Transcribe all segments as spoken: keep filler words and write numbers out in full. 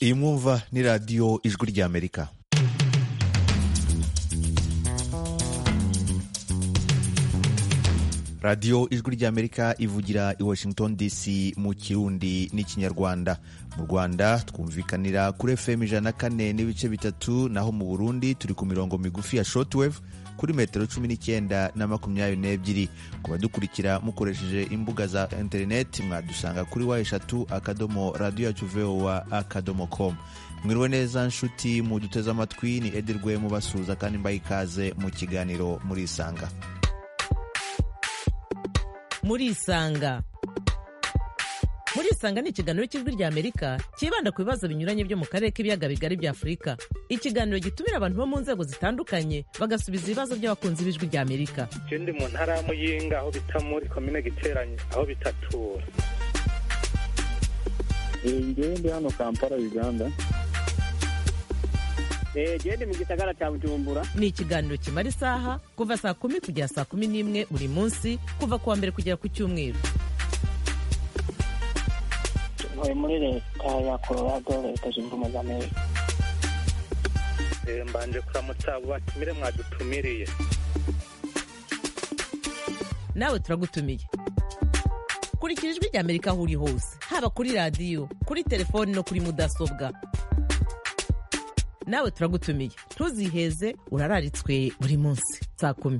iyi mwumva ni radiyo ijwi ry'Amerika. radiyo ijwi ry'Amerika ivugira i Washington D C mu Kirundi n'ikinyarwanda. Mu Rwanda twumvikanira kuri F M ijana na kane n'ibice bitatu, naho mu Burundi turi ku mirongo migufi ya shortwave kuri metero cumi n'icyenda na makumyabiri n'ebyiri. Ku badukurikira mukoresheje imbuga za interineti mwadusanga kuri wa eshatu akadomo radio yacu voa akadomo com. Mwiriwe neza nshuti mu duteze amatwi, ni Edirwe mubasuhuza kandi mbaye ikaze mu kiganiro muri Isanga. Muri Isanga. Muri Isanga ni ikiganiro cy'ijwi ry'Amerika kibanda ku bibazo binyuranye byo mu karere k'ibiyaga bigari bya Afurika. Ikiganiro gitumira abantu bo mu nzego zitandukanye bagasubiza ibibazo by'abakunzi b'ijwi ry'Amerika. Je ndi mu ntara ya Muyinga aho bita muri commune Giteranye aho bitatura. Ngiye ndi hano Kampala Uganda. Eh gende mu gisagara cya Bujumbura. Ni ikiganiro kimara isaha kuva saa kumi kugera saa kumi n'imwe buri munsi kuva kuwa mbere kugera ku cyumweru. Ntuye muri leta ya Colorado, leta zunze ubumwe za Amerika. Eh mbanje kuramutsa abo batumire mwadutumiriye. Nawe turagutumiye. Kurikira ijwi ry'Amerika aho uri hose, haba kuri radiyo, kuri telefoni no kuri mudasobwa. Nawe turagutumiye, ntuziheze, urararitswe buri munsi saa kumi.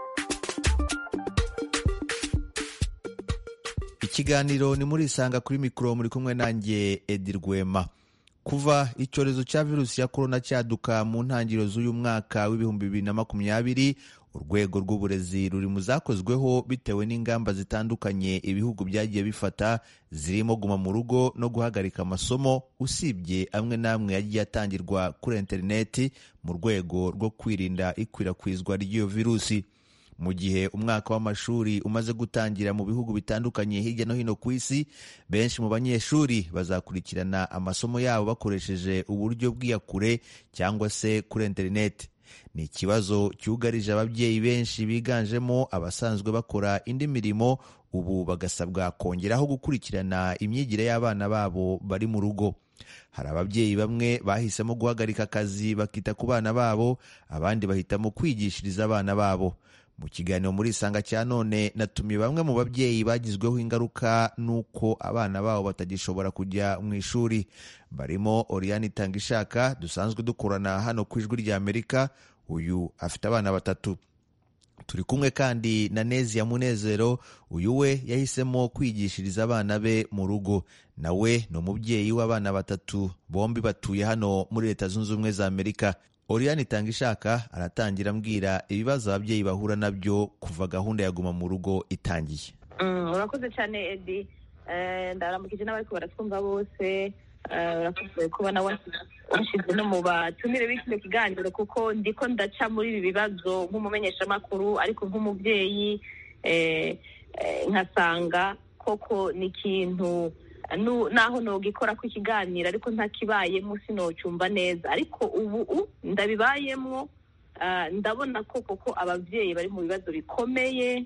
Ikiganiro ni muri Isanga, kuri mikoro muri kumwe nanjye Edirwema. Kuva icyorezo cya virusi ya corona cyaduka mu ntangiriro z'uyu mwaka w'ibihumbi bibiri na makumyabiri, urwego rw'uburezi ruri mu zakozweho bitewe n'ingamba zitandukanye ibihugu byagiye bifata, zirimo guma mu rugo no guhagarika amasomo, usibye amwe n'amwe yagiye atangirwa kuri interineti mu rwego rwo kwirinda ikwirakwizwa ry'iyo virusi. Mu gihe umwaka w'amashuri umaze gutangira mu bihugu bitandukanye hirya no hino ku isi, benshi mu banyeshuri bazakurikirana amasomo yabo bakoresheje uburyo bw'iyakure cyangwa se kuri interineti. Ni ikibazo cyugarije ababyeyi benshi biganjemo abasanzwe bakora indi mirimo, ubu bagasabwa kongeraho gukurikirana imyigire y'abana babo bari mu rugo. Hari ababyeyi bamwe bahisemo guhagarika akazi bakita ku bana babo, abandi bahitamo kwigishiriza abana babo. Mu kiganiro muri Isanga cya none natumiye bamwe mu babyeyi bagizweho ingaruka nuko abana babo batagishobora kujya mu ishuri. Barimo Oriane Itangishaka dusanzwe dukorana hano ku ijwi ry'Amerika, uyu afite abana batatu. Turi kumwe kandi na Nezia Munezero, uyu we yahisemo kwigishiriza abana be mu rugo. Nawe ni umubyeyi w'abana batatu, bombi batuye hano muri Leta Zunze Ubumwe za Amerika. Oriane Itangishaka aratangira ambwira ibibazo ababyeyi bahura nabyo kuva gahunda ya guma mu rugo itangiye. Mm, urakoze cyane Edi. Eh ndaramukije n'abari baratwumva bose. Eh urakoze kubona washize no mu batumire b'ikino kiganiro, kuko ndiko ndaca muri ibi bibazo nk'umumenyesha makuru ariko nk'umubyeyi eh nkasanga koko ni kintu naho no gikora ku kiganiro ariko ntakibayemo sinocyumva neza, ariko ubu ndabibayemo. Ndabona ko koko abavyeyi bari mu bibazo bikomeye,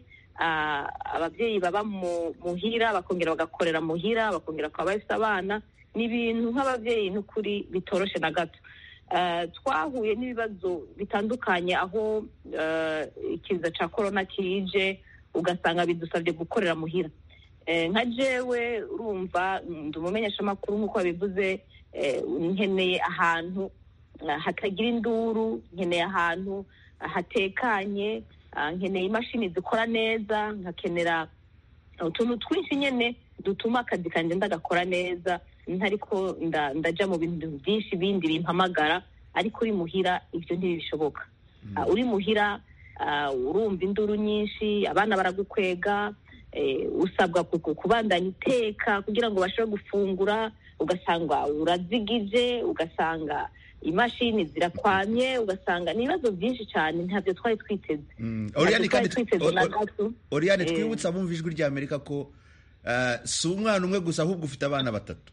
abavyeyi baba mu muhira bakongera bagakorera muhira bakongera kwa bafite abana, n'ibintu nk'abavyeyi n'ukuri bitoroshe na gato. Twahuye n'ibibazo bitandukanye aho ikiza ca corona kije, ugasanga bidusabye gukorera muhira. Nka jewe urumva ndi umumenyesha makuru nk'uko babivuze, nkeneye ahantu hatagira induru, nkeneye ahantu hatekanye, nkeneye imashini zikora neza, nkakenera utuntu twinshi nyene dutuma akazi kanje ndagakora neza, ntariko ndaja mu bintu byinshi bindi bimpamagara. Ariko uri muhira ivyo ntibishoboka. Uri muhira urumva induru nyinshi, abana baragukwega, usabwa kubandanya iteka kugira ngo bashobore gufungura, ugasanga urazigije, ugasanga imashini zirakwamye, ugasanga nibazo byinshi cyane ntabyo twari twiteze. Oriane kandi Oriane twibutsa bumva ijwi ry'Amerika ko si umwana umwe gusa ahubwo ufite abana batatu.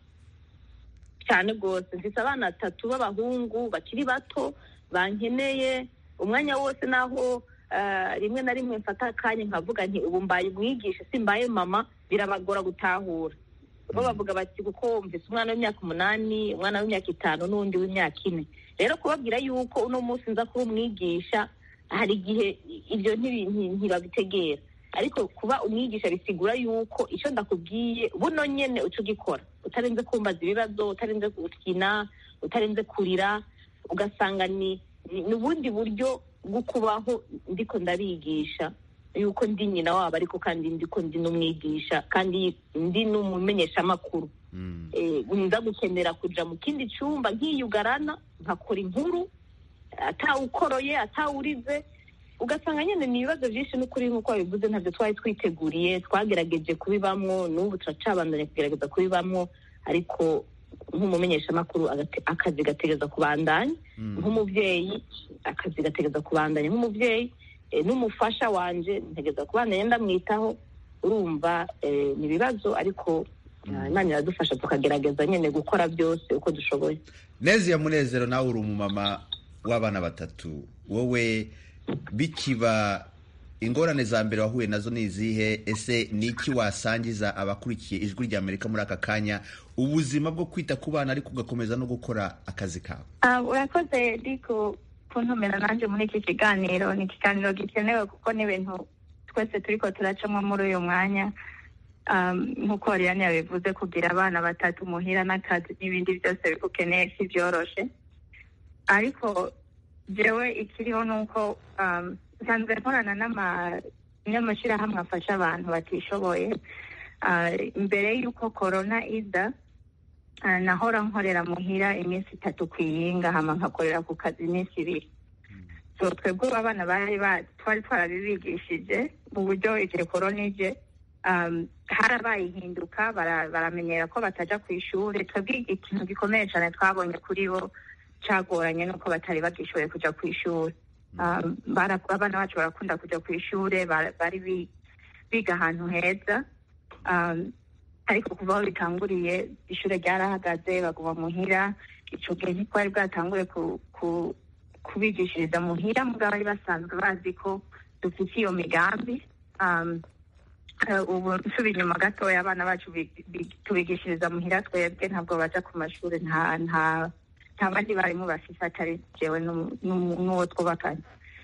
Cyane gose mfite abana batatu b'abahungu bakiri bato bankeneye umwanya wose, naho rimwe na rimwe mfata akanya nkavuga nti ubu mbaye umwigisha simbaye mama, birabagora gutahura. bo bavuga bati kuko mvise umwana w'imyaka umunani umwana w'imyaka itanu n'undi w'imyaka ine rero kubabwira yuko uno munsi nza kuba umwigisha hari igihe ibyo ntibabitegera ariko kuba umwigisha bisigura yuko icyo ndakubwiye buno nyene uco gikora utarenze kumbaza ibibazo utarenze gukina utarenze kurira ugasanga ni n'ubundi buryo bwo kubaho ndiko ndabigisha yuko ndi nyina wabo ariko kandi ndiko ndi n'umwigisha kandi ndi n'umumenyesha amakuru eh nza gukenera kuja mu kindi cyumba nkiyugarana nkakora inkuru atawukoroye atawurize ugasanga nyene ni ibibazo byinshi n'ukuri nk'uko bivuze ntabyo twari twiteguriye twagerageje kubibamwo n'ubu turacabandanya kugerageza kubibamwo ariko nk'umumenyesha amakuru akazi gategeza kubandanya nk'umuvyeyi akazi gategeza kubandanya nk'umuvyeyi n'umufasha wanje ntegeza kubandanya ndamwitaho urumva ni ibibazo ariko Imana iradufasha tukagerageza nyene gukora byose uko dushoboye. Nezi ya Munezero nawe uri umumama w'abana batatu wowe bikiba ingorane za mbere wahuye nazo nizihe ese niki wasangiza abakurikiye ijwi rya Amerika muri aka kanya ubuzima bwo kwita ku bana ariko ugakomeza no gukora akazi kawe? Uh, urakoze diko kuntumira nanje muri iki kiganiro ni ikiganiro gikenewe kuko ni ibintu twese turiko turacamwa muri uyu mwanya um, nkuko Oriane yabivuze kugira abana batatu muhira n'akazi n'ibindi byose bikukeneye si byoroshe ariko jewe ikiriho nuko um, sanzwe nkorana n'ama n'amashirahamwe afasha abantu batishoboye imbere uh, y'uko corona iza uh, nahora nkorera muhira iminsi itatu kwiyinga hama nkakorera ku kazi iminsi ibiri so twebwe abana bari twari twarabibigishije mu buryo igihe corona ije um, harabaye ihinduka baramenyera ko bataja ku ishuri twebwe ikintu gikomeye cyane twabonye kuri bo cagoranye nuko batari bagishoboye kuja ku ishuri um, abana bacu barakunda kuja ku ishuri bari biga ahantu heza um, ariko kuva aho bitanguriye ishuri ryarahagaze baguma muhira ico gihe ntikwari bwatangure ku, ku, kubigishiriza muhira mugabo bari basanzwe bazi ko dufite iyo migambi um, uh, ubu nsubira inyuma gatoya abana bacu tubigishiriza muhira twebwe ntabwo baja ku mashuri nta nta nta bandi barimo bafise atari jewe n'uwo twubakanye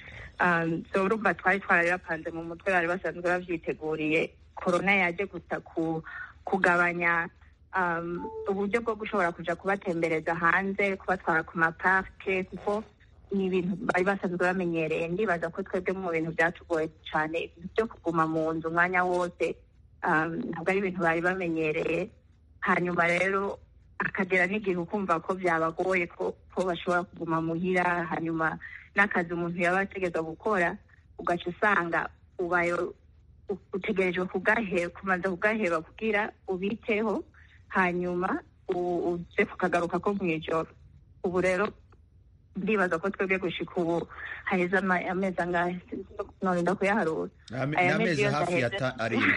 um, so urumva twari twarabibapanze mu mutwe bari basanzwe bavyiteguriye corona yaje gusa ku kugabanya um, uburyo bwo gushobora kuja kubatembereza hanze kubatwara ku maparke kuko ni ibintu bari basanzwe bamenyereye ndibaza ko twebwe mu bintu byatugoye cyane ibintu byo kuguma mu nzu umwanya wose um, ntabwo ari ibintu bari bamenyereye hanyuma rero akagera n'igihe ukumva ko byabagoye ko ko bashobora kuguma muhira hanyuma n'akazi umuntu yaba ategeza gukora ugaca usanga ubaye utegerejwe kugaheba kumanza kugaheba kugira ubiteho hanyuma uze kukagaruka ko mw'ijoro ubu rero ndibaza ko twebwe gushika ubu haheze amezi angahe none ndakuyaharura amezi hafi ya arindwi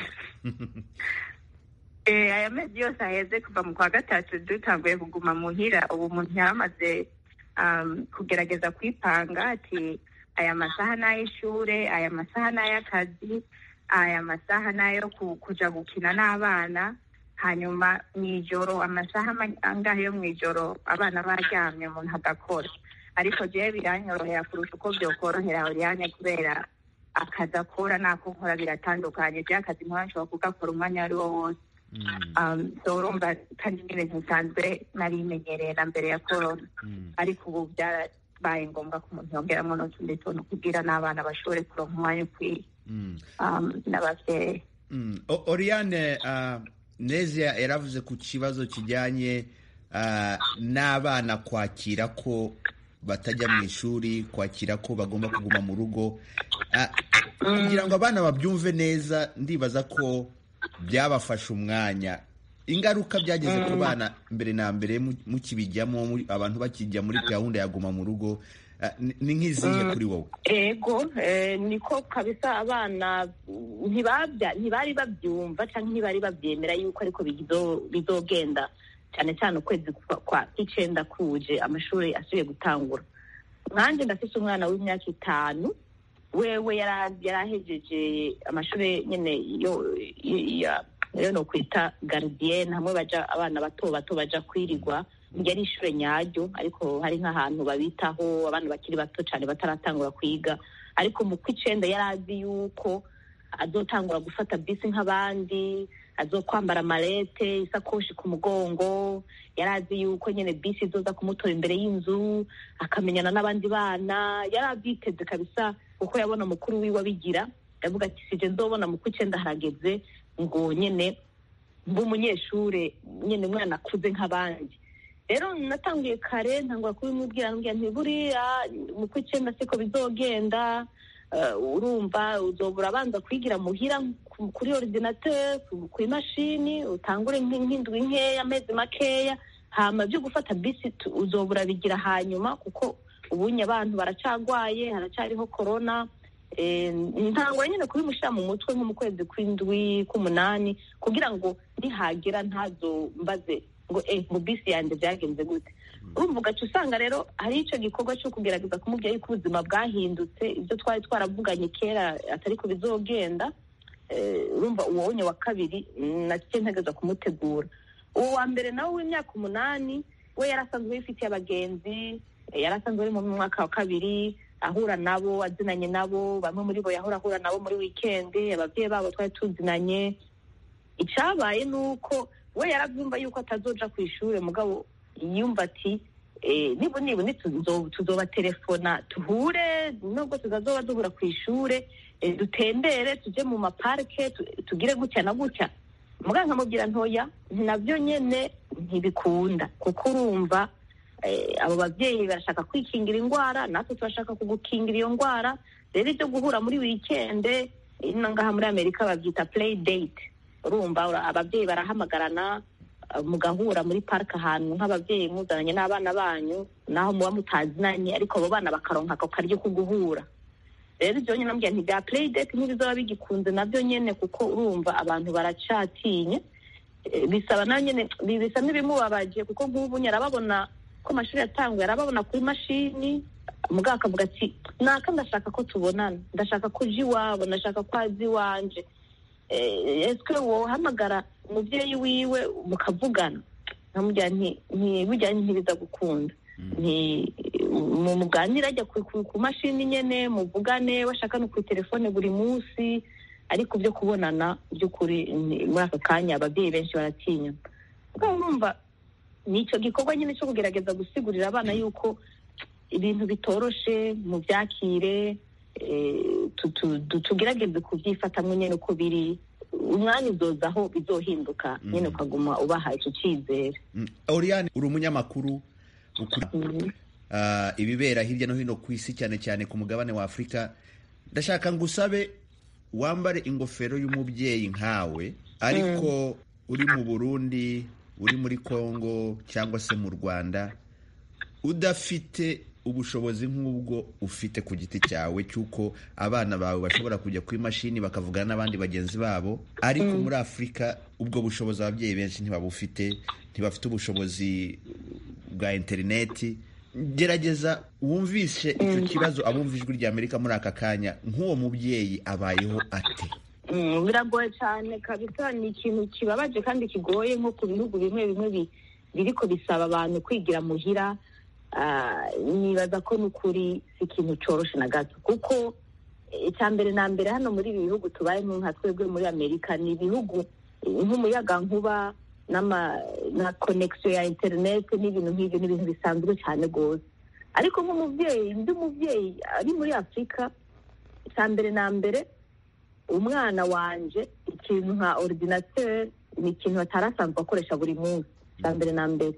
Eh, aya mezi yose aheze kuva mu kwa gatatu dutanguye kuguma muhira ubu umuntu yaramaze um, kugerageza kwipanga ati aya masaha n'ay'ishure aya masaha n'ay'akazi aya masaha nayo kuja gukina n'abana hanyuma mw'ijoro amasaha angahe yo mw'ijoro abana baryamye umuntu agakora ariko jewe biranyorohera kurusha uko vyokorohera Oriane kubera akazi akora n'ako nkora biratandukanye jewe akazi nkora nshobora kugakora umwanya wari wo wose Mm. Um, so urumva kandi n'ibintu nsanzwe narimenyereye na mbere ya corona mm. ariko ubu byarabaye ngombwa ko umuntu yongeramo n'utundi tuntu kugira n'abana bashobore kuronka umwanya ukwiye mm. um, n'abavyeyi mm. Oriane uh, Nezia yaravuze ku kibazo kijyanye uh, n'abana kwakira ko batajya mu ishuri kwakira ko bagomba kuguma mu rugo uh, mm. kugira ngo abana babyumve neza ndibaza ko byabafasha umwanya ingaruka byageze ku bana mbere na mbere mukibijyamo abantu bakijya muri gahunda ya guma mu rugo ni nk'izihe kuri wowe? Ego niko kabisa abana ntibabya ntibari babyumva cyangwa ntibari babyemera yuko ariko bizogenda cyane cyane ukwezi kwa icenda kuje amashuri asubiye gutangura nkanje ndafise umwana w'imyaka itanu wewe yarahejeje amashuri nyene yo rero no kwita gardienne hamwe baja abana bato bato baja kwirirwa yari ishure nyaryo ariko hari nk'ahantu babitaho abana bakiri bato cyane bataratangura kwiga ariko mu kw'icenda yarazi yuko azotangura gufata bisi nk'abandi azokwambara malete isakoshi ku mugongo yarazi yuko nyene bisi izoza kumutora imbere y'inzu akamenyana n'abandi bana yaravyiteze kabisa kuko yabona mukuru wiwe abigira yavuga ati sije nzobona mu kw'icenda harageze ngo nyene mbu umunyeshure nyene mwana akuze nk'abandi rero natanguye kare ntangura kubimubwira nambwira nti buriya mu kw'icenda siko bizogenda urumva uzobura abanza kwigira muhira kuri ordinateur ku imashini utangure nk'indwi nkeya amezi makeya hama byo gufata bisi uzobura bigira hanyuma kuko ubunye abantu baracagwaye haracariho corona ntangura nyine kubimushira mu mutwe nko mu kwezi kw'indwi k'umunani kugira ngo nihagera ntazo mbaze ngo eh mu bisi yanje byagenze gute urumva ugaca usanga rero hari ico gikorwa cyo kugerageza kumubwira yuko ubuzima bwahindutse ibyo twari twaravuganye kera atari ko bizogenda urumva uwo wonye wa kabiri nacyo ntegeza kumutegura uwo wa mbere nawe w'imyaka umunani we yarasanzwe yifitiye abagenzi yarasanzwe ari mu mwaka wa kabiri ahura nabo azinanye nabo bamwe muri bo yahora ahura nabo muri weekend abavyeyi babo twari tuzinanye icabaye nuko we yaravyumva yuko atazoja kw'ishure mugabo yumva ati eh nibo nibo tuzoba telefona tuhure nubwo tuzazoba duhura kw'ishure dutembere tuje mu maparke tugire gutya na gutya muganga nkamubwira ntoya navyo nyene ntibikunda kuko urumva abo bavyeyi barashaka kwikingira ingwara natwe turashaka kugukingira iyo ngwara rero ibyo guhura muri weekend ngaha muri Amerika bavyita play date urumva abavyeyi barahamagarana mugahura muri park ahantu nk'abavyeyi muzananye n'abana banyu naho muba mutazinanye ariko abo bana bakaronka ako karyo kuguhura rero ibyo nyine nambwira nti bya play date ntibizoba bigikunze navyo nyene kuko urumva abantu baracatinye bisaba na nyene bisa n'ibimubabaje kuko nk'ubu nyarababona ko amashuri yatanguye arababona kuri mashini mugabo akavuga ati naka ndashaka ko tubonana ndashaka kuja iwabo ndashaka ko azi wanje eske wohamagara umuvyeyi wiwe mukavugana nkamubwira nti ntibujyanye ntibiza gukunda nti muganira ajya ku mashini nyene muvugane washaka no kuri telefone buri munsi ariko byo kubonana by'ukuri muri aka kanya ababyeyi benshi baratinya ubwo urumva nico gikorwa nyine cyo kugerageza gusigurira abana yuko ibintu bitoroshe mu byakire tugerageze kubyifatamwe nyene uko biri umwanya uzozaho bizohinduka nyene ukaguma ubaha ico cizere. Oriane uri umunyamakuru ibibera hirya no hino ku isi cyane cyane ku mugabane wa Afrika ndashaka ngusabe wambare ingofero y'umubyeyi nkawe ariko uri mu Burundi uri muri Kongo cyangwa se mu Rwanda udafite ubushobozi nk'ubwo ufite ku giti cyawe cyuko abana bawe bashobora kujya ku imashini bakavugana n'abandi bagenzi babo ariko mm. muri Afrika ubwo bushobozi ababyeyi benshi ntibabufite ntibafite ubushobozi bwa interineti gerageza wumvishe icyo kibazo abumva ijwi rya Amerika muri aka kanya nk'uwo mubyeyi abayeho ate. Mm, biragoye cyane kabisa ni ikintu kibabaje kandi kigoye nko ku bihugu bimwe bimwe biriko bisaba abantu kwigira muhira. Uh, nibaza ko nukuri si ikintu coroshe na gato kuko icyambere na mbere hano muri ibi bihugu tubaye nka twebwe muri Amerika ni ibihugu nk'umuyaga nkuba n'ama na connection ya internet n'ibintu nk'ibyo n'ibintu bisanzwe cyane gose ariko nk'umuvyeyi ndi umuvyeyi ari muri Afrika icyambere na mbere umwana wanje ikintu nka ordinateur ni ikintu atarasanzwe akoresha buri munsi icyambere na mbere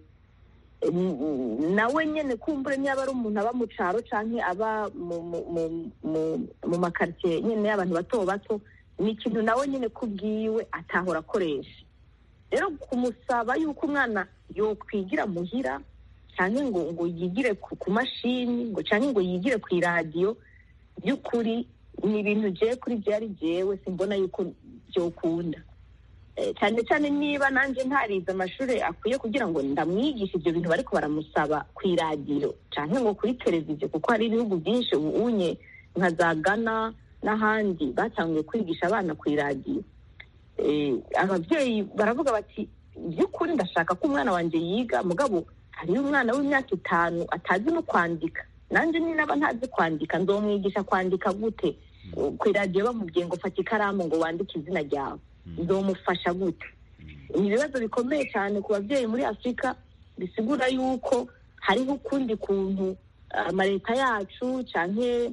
nawe nyene kumbure niba ari umuntu aba mu caro canke aba mu makartier nyene y'abantu bato bato ni ikintu nawe nyene kubwiwe atahora akoresha rero kumusaba yuko umwana yokwigira muhira canke ngo ngo yigire ku mashini ngo canke ngo yigire ku radio by'ukuri ni ibintu je kuri byari jewe simbona yuko byokunda cyane cyane niba nanje ntarize amashuri akwiye kugira ngo ndamwigishe ibyo bintu bariko baramusaba ku radio canke ngo kuri televiziyo kuko hari ibihugu byinshi ubunye nka za Ghana n'ahandi batangiye kwigisha abana ku radio ababyeyi baravuga bati by'ukuri ndashaka ko umwana wanjye yiga, mugabo hariyo umwana w'imyaka itanu atazi no kwandika, nanjye ni naba ntazi kwandika nzomwigisha kwandika gute? Ku iradiyo bamubwiye ngo fata ikaramu ngo wandike izina ryawe, nzomufasha gute? Ni ibibazo bikomeye cyane ku babyeyi muri Afurika, bisigura yuko hariho ukundi kuntu amaleta yacu cyane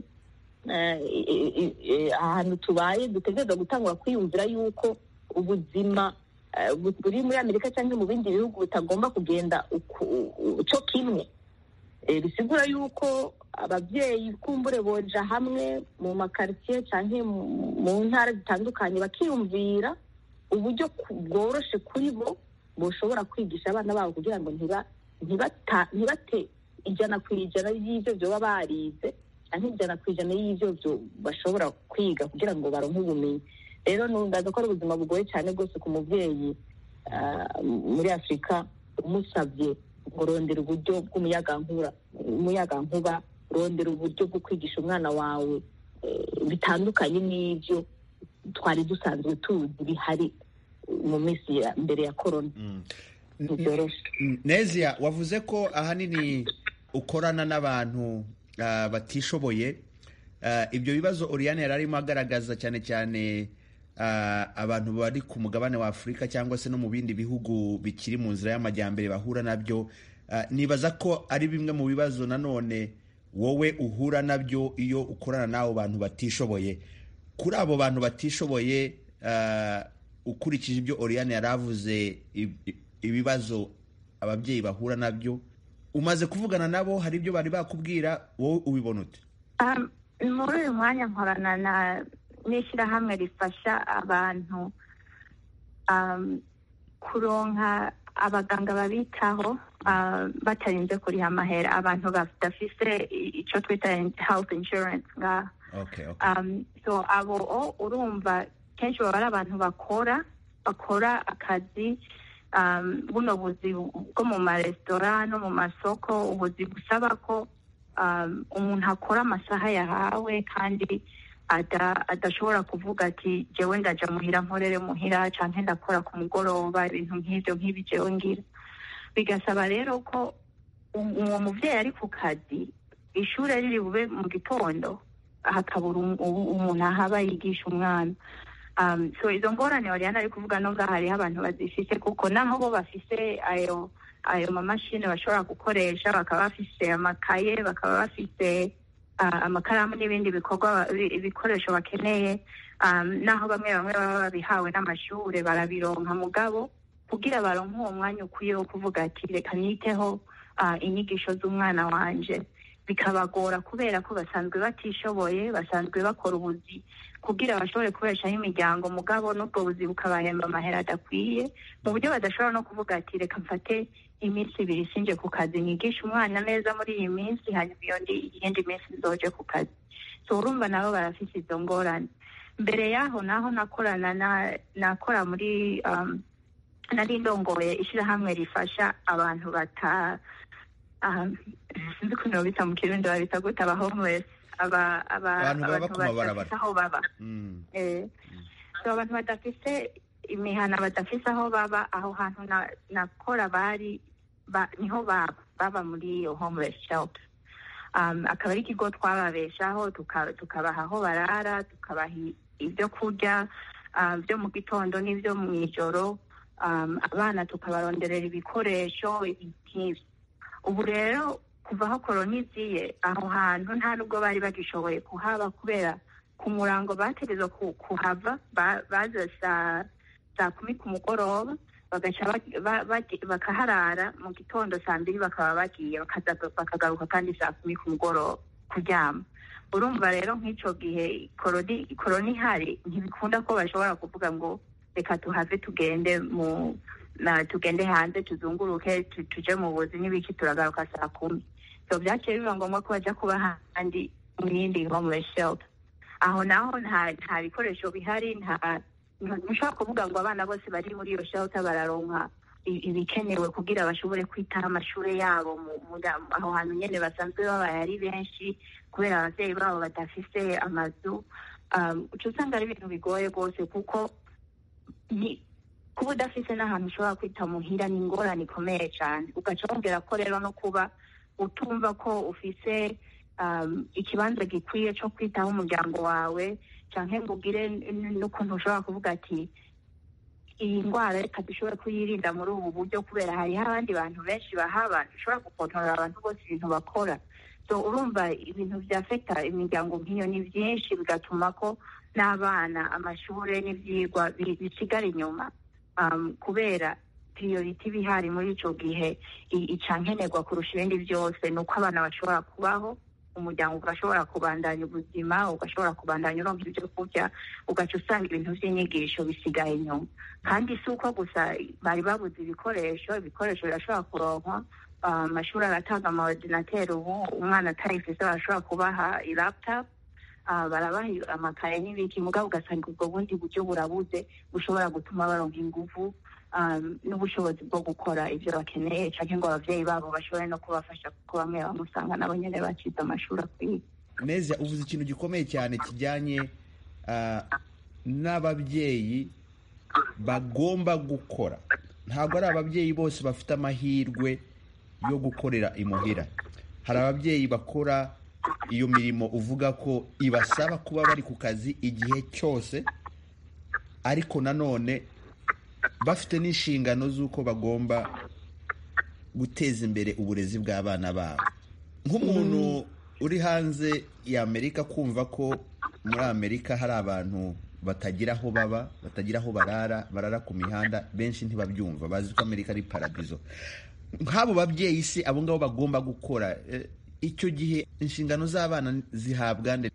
ahantu tubaye dutegereza gutangura kwiyumvira yuko ubuzima buri muri Amerika cyangwa mu bindi bihugu butagomba kugenda cyo kimwe. Bisigura yuko ababyeyi kumbure boja hamwe mu makaritiye cyangwa mu ntara zitandukanye bakiyumvira uburyo bworoshe kuri bo boshobora kwigisha abana babo kugira ngo ntibate ijana ku ijana y'ibyo byoba barize cyangwa ijana ku ijana y'ibyo bashobora kwiga kugira ngo baronke ubumenyi. Rero numvaga ko ari ubuzima bugoye cyane rwose ku mubyeyi muri Afurika umusabye ngo rondera uburyo bw'umuyagankuba umuyagankuba rondera uburyo bwo kwigisha umwana wawe bitandukanye n'ibyo twari dusanzwe tuzi bihari mu minsi ya mbere ya korona. Nezia, wavuze ko ahanini ukorana n'abantu batishoboye. Ibyo bibazo Oriane yari arimo agaragaza cyane cyane abantu bari ku mugabane wa Afurika cyangwa se no mu bindi bihugu bikiri mu nzira y'amajyambere bahura nabyo. Nibaza ko ari bimwe mu bibazo nanone wowe uhura nabyo iyo ukorana n'abo bantu batishoboye. Kuri abo bantu batishoboye, ukurikije ibyo Oriane yaravuze, ibibazo ababyeyi bahura nabyo, umaze kuvugana nabo, hari ibyo bari bakubwira, wowe ubibona ute? Muri uyu mwanya nkorana na n'ishyirahamwe rifasha abantu kuronka abaganga babitaho batarinze kuriha amahera, abantu badafise icyo twita health insurance ngaha. Okay, okay. Um, so abo urumva kenshi baba ari abantu bakora bakora akazi um, buno buzi bwo mu maresitora no mu masoko, ubuzi busaba ko um, umuntu akora amasaha yahawe kandi ada adashobora kuvuga ati jewe ndaja muhira nkorere muhira canke ndakora ku mugoroba, ibintu nk'ivyo nk'ibi jewe ngira. Bigasaba rero ko uwo muvyeyi ari ku kazi, ishure riri bube mu gitondo, hakabura umuntu ahaba yigisha umwana. Um, so izo ngorane Oriane ari kuvuga no ngaho hariho abantu bazifise, kuko naho bo bafise ayo ayo mamashini bashobora gukoresha, bakaba bafise amakaye, bakaba bafise uh, amakaramu n'ibindi bikorwa ibikoresho bakeneye, um, naho bamwe bamwe baba babihawe n'amashure barabironka, mugabo kugira baronke uwo mwanya ukwiye wo kuvuga ati reka niteho uh, inyigisho z'umwana wanje, bikabagora kubera ko basanzwe batishoboye, basanzwe bakora ubuzi kugira bashobore kubeshaho imiryango, mugabo n'ubwo buzi bukabahemba amahera adakwiye, mu buryo badashobora no kuvuga ati reka mfate iminsi ibiri sinje ku kazi nyigisha umwana neza muri iyi minsi, hanyuma iyo iyindi minsi nzoje ku kazi. So urumva nabo barafise izo ngorane. Mbere yaho naho nakorana na nakora muri um, nari ndongoye ishyirahamwe rifasha abantu bata sinzi ko nobita mu Kirundi babita gute, aba homeless, aba abantu badafise aho baba. Eh, so abantu badafise imihana, badafise aho baba, aho hantu nakora bari niho baba baba muri iyo homeless shelter. Um, akaba ari ikigo twababeshaho, tukabaha aho barara, tukabaha ibyo kurya byo mu gitondo n'ibyo mu ijoro, abana tukabaronderera ibikoresho nk'ibyo. Ubu rero kuva aho korona iziye, aho hantu nta nubwo bari bagishoboye kuhaba, kubera ku murango bategerezwa kuhava baza saa kumi ku mugoroba, bagaca bakaharara mu gitondo saa mbiri bakaba bagiye, bakagaruka kandi saa kumi ku mugoroba kuryama. Urumva rero nk'icyo gihe korona ihari, ntibikunda ko bashobora kuvuga ngo reka tuhave tugende mu na tugende hanze tuzunguruke tuje mu buzi n'ibiki turagaruka saa kumi. So byaciye biba ngombwa ko bajya kuba handi mu yindi homeless shelter. Aho naho nta nta bikoresho bihari, nta ntushobora kuvuga ngo abana bose bari muri iyo shelter bararonka ibikenewe kugira bashobore kwitaho amashure yabo aho hantu nyene basanzwe babaye ari benshi, kubera abavyeyi babo badafise amazu. Um, uca usanga ari ibintu bigoye rwose, kuko kuba udafise n'ahantu ushobora kwita muhira ni ingorane ikomeye cyane. Ugaca wongera ko rero no kuba utumva ko ufise um, ikibanza gikwiye cyo kwitaho umuryango wawe, canke ngo ugire n'ukuntu ushobora kuvuga ati iyi ndwara reka dushobora kuyirinda muri ubu buryo, kubera hariho abandi bantu benshi bahaba, dushobora gukontorora abantu bose ibintu bakora. So urumva ibintu byafekta imiryango nk'iyo ni byinshi, bigatuma ko n'abana amashuri n'ivyigwa bisigara inyuma, um, kubera priority bihari muri ico gihe icankenerwa kurusha ibindi byose nuko abana bashobora kubaho, umuryango ugashobora kubandanya ubuzima, ugashobora kubandanya uronka ibyo kurya, ugaca usanga ibintu by'inyigisho bisigaye inyuma. Kandi si uko gusa bari babuze ibikoresho, ibikoresho birashobora kuronkwa, amashuri aratanga amaordinateri, ubu umwana atayifise barashobora kubaha i-laptop, barabaha amakaye n'ibiki, mugabo ugasanga ubwo bundi buryo burabuze bushobora gutuma baronka inguvu n'ubushobozi bwo gukora ibyo bakeneye, canke ngo abavyeyi babo bashobore no kubafasha, kuko bamwe bamusanga nabo nyene bacize amashuri akwiye. Neza uvuze ikintu gikomeye cyane kijyanye uh, n'ababyeyi bagomba gukora. Ntabwo ari ababyeyi bose bafite amahirwe yo gukorera imuhira. Hari ababyeyi bakora iyo mirimo uvuga ko ibasaba kuba bari ku kazi igihe cyose, ariko nanone bafite n'inshingano z'uko bagomba guteza imbere uburezi bw'abana babo. Nk'umuntu uri hanze ya Amerika, kumva ko muri Amerika hari abantu batagira aho baba, batagira aho barara, barara ku mihanda, benshi ntibabyumva, bazi ko Amerika ari paradizo. Nk'abo babyeyi se abo ngabo bagomba gukora, icyo gihe inshingano z'abana zihabwa nde?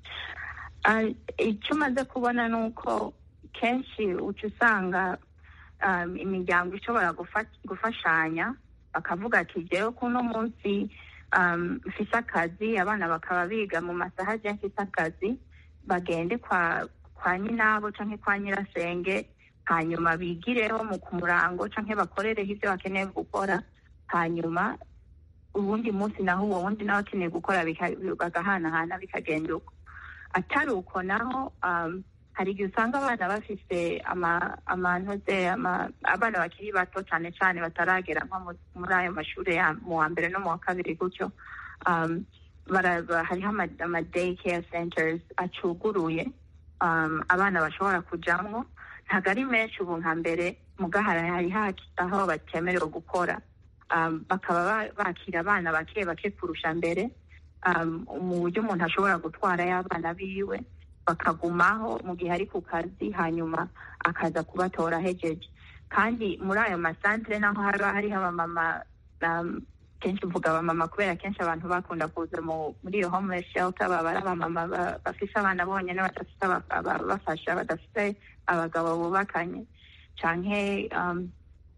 Icyo maze kubona ni uko kenshi uca usanga um, imiryango ishobora gufashanya, bakavuga ati jewe kuno munsi um, mfise akazi, abana bakaba biga mu masaha je mfise akazi, bagende kwa kwa nyinabo canke kwa nyirasenge, hanyuma bigireho mu kumurango canke bakorereho ibyo bakeneye gukora, hanyuma ubundi munsi naho uwo wundi nawe akeneye gukora bagahanahana bikagenda uko. Atari uko naho um, hari igihe usanga abana bafise amantuze ama, abana bakiri bato cyane cyane bataragera nko muri ayo mashuri ya mu wa mbere no mu wa kabiri gutyo, um, hariho ama day care centers acuguruye, um, abana bashobora kujamwo. Ntabwo ari menshi ubu nka mbere, mugahara hari aho batemerewe gukora, um, bakaba bakira abana bake bake kurusha mbere, um, mu buryo umuntu ashobora gutwara y'abana biwe bakagumaho mu gihe ari ku kazi, hanyuma akaza kubatora hejeje. Kandi muri ayo masantere naho haba hariho abamama, um, kenshi mvuga abamama kubera kenshi abantu bakunda kuza muri iyo homeless shelter, baba ari abamama bafise abana bonyene badafise ababafasha, badafise abagabo bubakanye, canke um,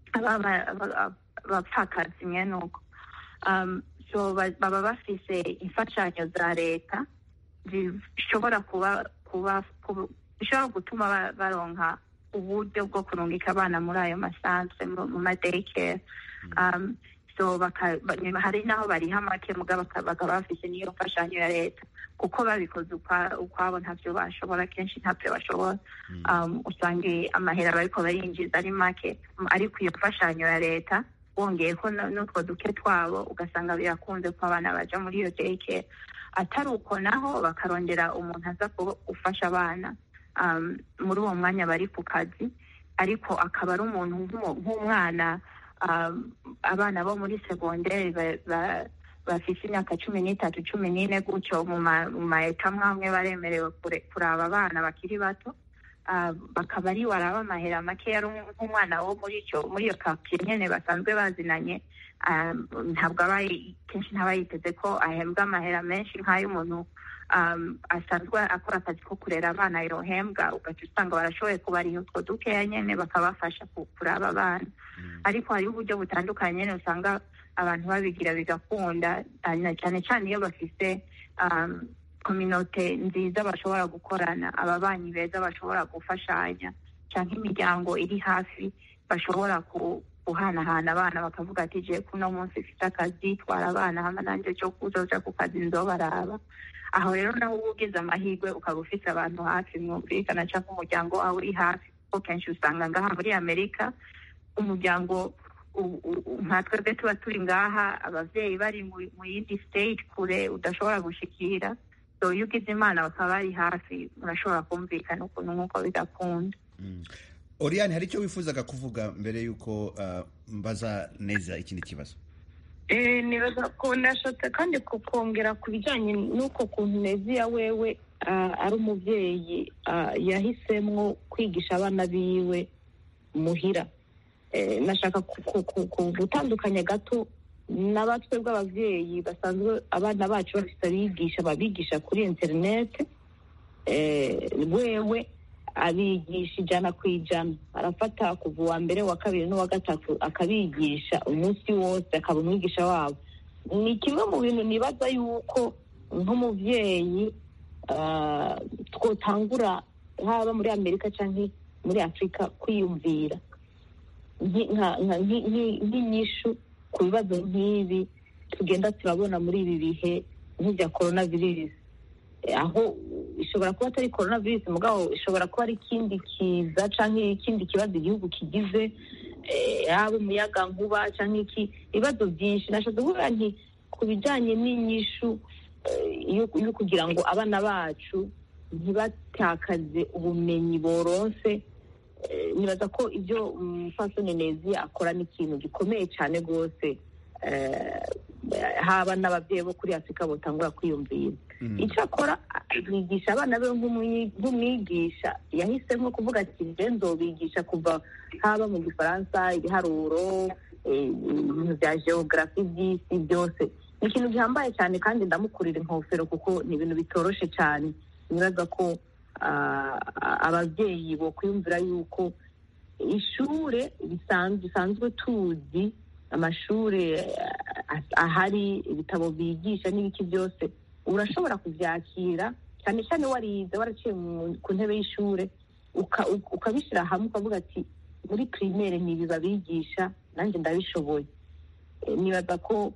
abapfakazi nyene uko. Um, so baba bafise imfashanyo za leta zishobora kuba kuba bishobora gutuma baronka uburyo bwo kurungika abana muri ayo masantre mu ma day care. Um, so baka, hari naho bariha make mugabo bakaba bafise niyo mfashanyo ya leta, kuko babikoze ukwabo ntavyo bashobora, kenshi ntavyo bashobora. Um, usange amahera bariko barinjiza ari make, ariko iyo mfashanyo ya leta wongeyeko n'utwo duke twabo ugasanga birakunze ko abana baja muri iyo day care. Atari uko naho bakarondera umuntu aza gufasha abana um, muri uwo mwanya bari ku kazi, ariko akaba ari umuntu nk'umwana, um, abana bo muri segonderi bafise imyaka cumi n'itatu cumi n'ine gutyo, mu maeta mwamwe baremerewe kuraba abana bakiri bato, uh, bakaba ari waraba amahera make, ari nk'umwana wo muri ico muri iyo quartier nyene basanzwe bazinanye. Um, ntabwo aba kenshi ntaba yiteze ko ahembwa amahera menshi nk'ay'umuntu um, asanzwe akora akazi ko kurera abana yohembwa. Ugaca usanga barashoboye kubariha utwo dukeya nyene bakabafasha kuraba abana. Mm. Ariko hariho uburyo butandukanye nyene usanga abantu babigira bigakunda, cyane cyane iyo bafise um, communauté nziza bashobora gukorana, ababanyi beza bashobora gufashanya, canke imiryango iri hafi bashobora ku uhanahana abana, bakavuga ati je kuno munsi mfite akazi, twara abana hama nanje cyo kuzoja ku kazi nzobaraba. Aho rero naho ugize amahirwe ukaba ufite abantu hafi mwumvikana, cyangwa umuryango wawe uri hafi ko kenshi usanga ngaha muri Amerika umuryango nka twebwe tuba turi ngaha abavyeyi bari mu yindi state kure udashobora gushikira, so iyo ugize imana bakaba bari hafi murashobora kumvikana ukuntu nk'uko bigakunda. Oriane, hari icyo wifuzaga kuvuga mbere y'uko uh, mbaza neza ikindi kibazo? Eh, nibaza ko ndashaka kandi kukongera ku bijyanye n'uko kuntu Neziya wewe uh, ari umuvyeyi uh, yahisemwo kwigisha abana biwe muhira. Eh, nashaka gutandukanya gato n'abatwe bw'abavyeyi basanzwe abana bacu bafite abigisha babigisha kuri internet. Eh, wewe abigisha ijana ku ijana, arafata kuva uwa mbere wa kabiri n'uwa gatatu akabigisha umunsi wose, akaba umwigisha wabo. Ni kimwe mu bintu nibaza yuko nk'umuvyeyi uh, twotangura haba muri Amerika canke muri Afrika kwiyumvira nk'inyishu ku bibazo nk'ibi tugenda turabona muri ibi bihe nk'ibya coronavirus, aho ishobora kuba atari coronavirus mugabo ishobora kuba ari ikindi kiza canke ikindi kibazo igihugu kigize, yaba umuyaga nkuba canke iki ibibazo byinshi. Nashaka kuvuga nti ku bijanye n'inyishu yo kugira ngo abana bacu ntibatakaze ubumenyi boronse, nibaza ko ibyo umupfasoni Neziya akora ni ikintu gikomeye cyane rwose, haba n'ababyeyi bo kuri Afrika botangura kwiyumvira. Icyo akora yigisha abana be nk'umwigisha, yahisemo kuvuga ati nje nzobigisha kuva haba mu Gifaransa, ibiharuro, ibintu bya geography by'isi byose. Ni ikintu gihambaye cyane kandi ndamukurira inkofero kuko ni ibintu bitoroshe cyane. Nibaza ko ababyeyi bo kwiyumvira yuko ishure bisanzwe tuzi, amashure ahari, ibitabo bigisha n'ibiki byose urashobora kubyakira, cyane cyane warize waraciye ku ntebe y'ishure ukabishyira hamwe ukavuga ati muri primaire ni ibi babigisha nanjye ndabishoboye. Nibaza ko